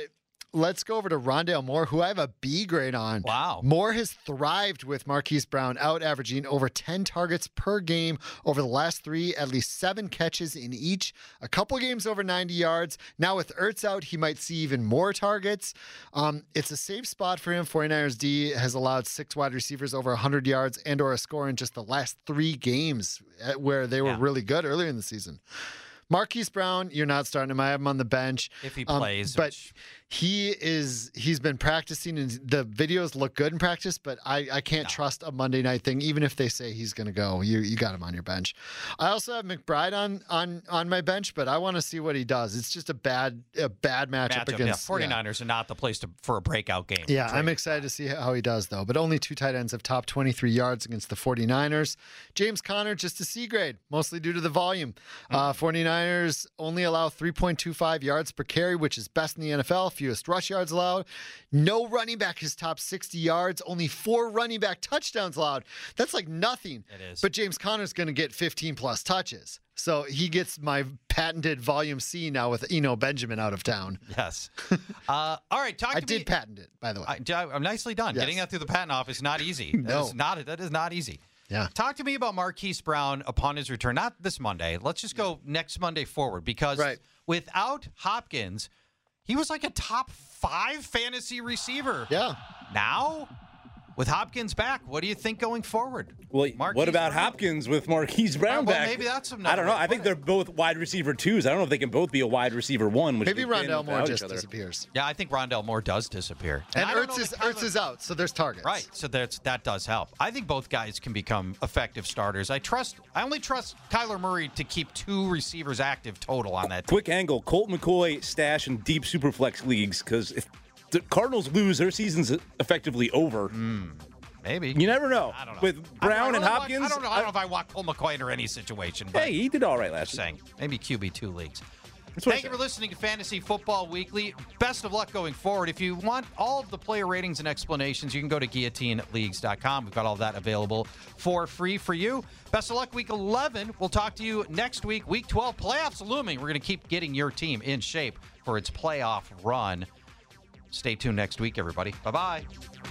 let's go over to Rondale Moore, who I have a B grade on. Wow. Moore has thrived with Marquise Brown, out averaging over ten targets per game over the last three, at least seven catches in each, a couple games over ninety yards. Now with Ertz out, he might see even more targets. Um, it's a safe spot for him. 49ers D has allowed six wide receivers over one hundred yards and or a score in just the last three games where they were yeah. really good earlier in the season. Marquise Brown, you're not starting him. I have him on the bench. If he um, plays. But which... he is, he's been practicing, and the videos look good in practice, but I, I can't no. trust a Monday night thing, even if they say he's going to go. You you got him on your bench. I also have McBride on on, on my bench, but I want to see what he does. It's just a bad a bad matchup, matchup against... Yeah, 49ers yeah. are not the place to, for a breakout game. Yeah, I'm excited to see how he does, though. But only two tight ends have topped twenty-three yards against the 49ers. James Conner, just a C grade, mostly due to the volume. Mm-hmm. Uh, 49ers only allow three point two five yards per carry, which is best in the N F L, fewest rush yards allowed. No running back has topped sixty yards, only four running back touchdowns allowed. That's like nothing. It is. But James Conner's going to get fifteen plus touches. So he gets my patented volume C now with Eno Benjamin out of town. Yes. Uh, all right, talk to I me. did patent it, by the way. I, I'm nicely done. Yes. Getting that through the patent office is not easy. No. That is not, that is not easy. Yeah. Talk to me about Marquise Brown upon his return. Not this Monday. Let's just go next Monday forward, because right. without Hopkins, he was like a top five fantasy receiver. Yeah. Now, with Hopkins back, what do you think going forward? Well, Marquise what about Brown? Hopkins with Marquise Brown well, back? Maybe that's I don't know. I think they're both wide receiver twos. I don't know if they can both be a wide receiver one. Which maybe Rondale Moore just disappears. Yeah, I think Rondale Moore does disappear. And, and Ertz is Ertz is out, so there's targets. Right, so that's that does help. I think both guys can become effective starters. I trust. I only trust Kyler Murray to keep two receivers active total on that team. Quick angle: Colt McCoy stash in deep superflex leagues, because if the Cardinals lose, their season's effectively over. Mm. Maybe. You never know. I don't know. With Brown and Hopkins. I don't know. I don't know if I want Colt McCoy under any situation. But hey, he did all right last year. Saying maybe Q B two leagues. Thank you for listening to Fantasy Football Weekly. Best of luck going forward. If you want all of the player ratings and explanations, you can go to guillotine leagues dot com. We've got all that available for free for you. Best of luck week eleven. We'll talk to you next week. Week twelve, playoffs looming. We're going to keep getting your team in shape for its playoff run. Stay tuned next week, everybody. Bye-bye.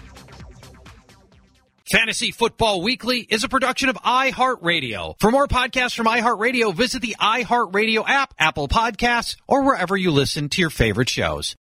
Fantasy Football Weekly is a production of iHeartRadio. For more podcasts from iHeartRadio, visit the iHeartRadio app, Apple Podcasts, or wherever you listen to your favorite shows.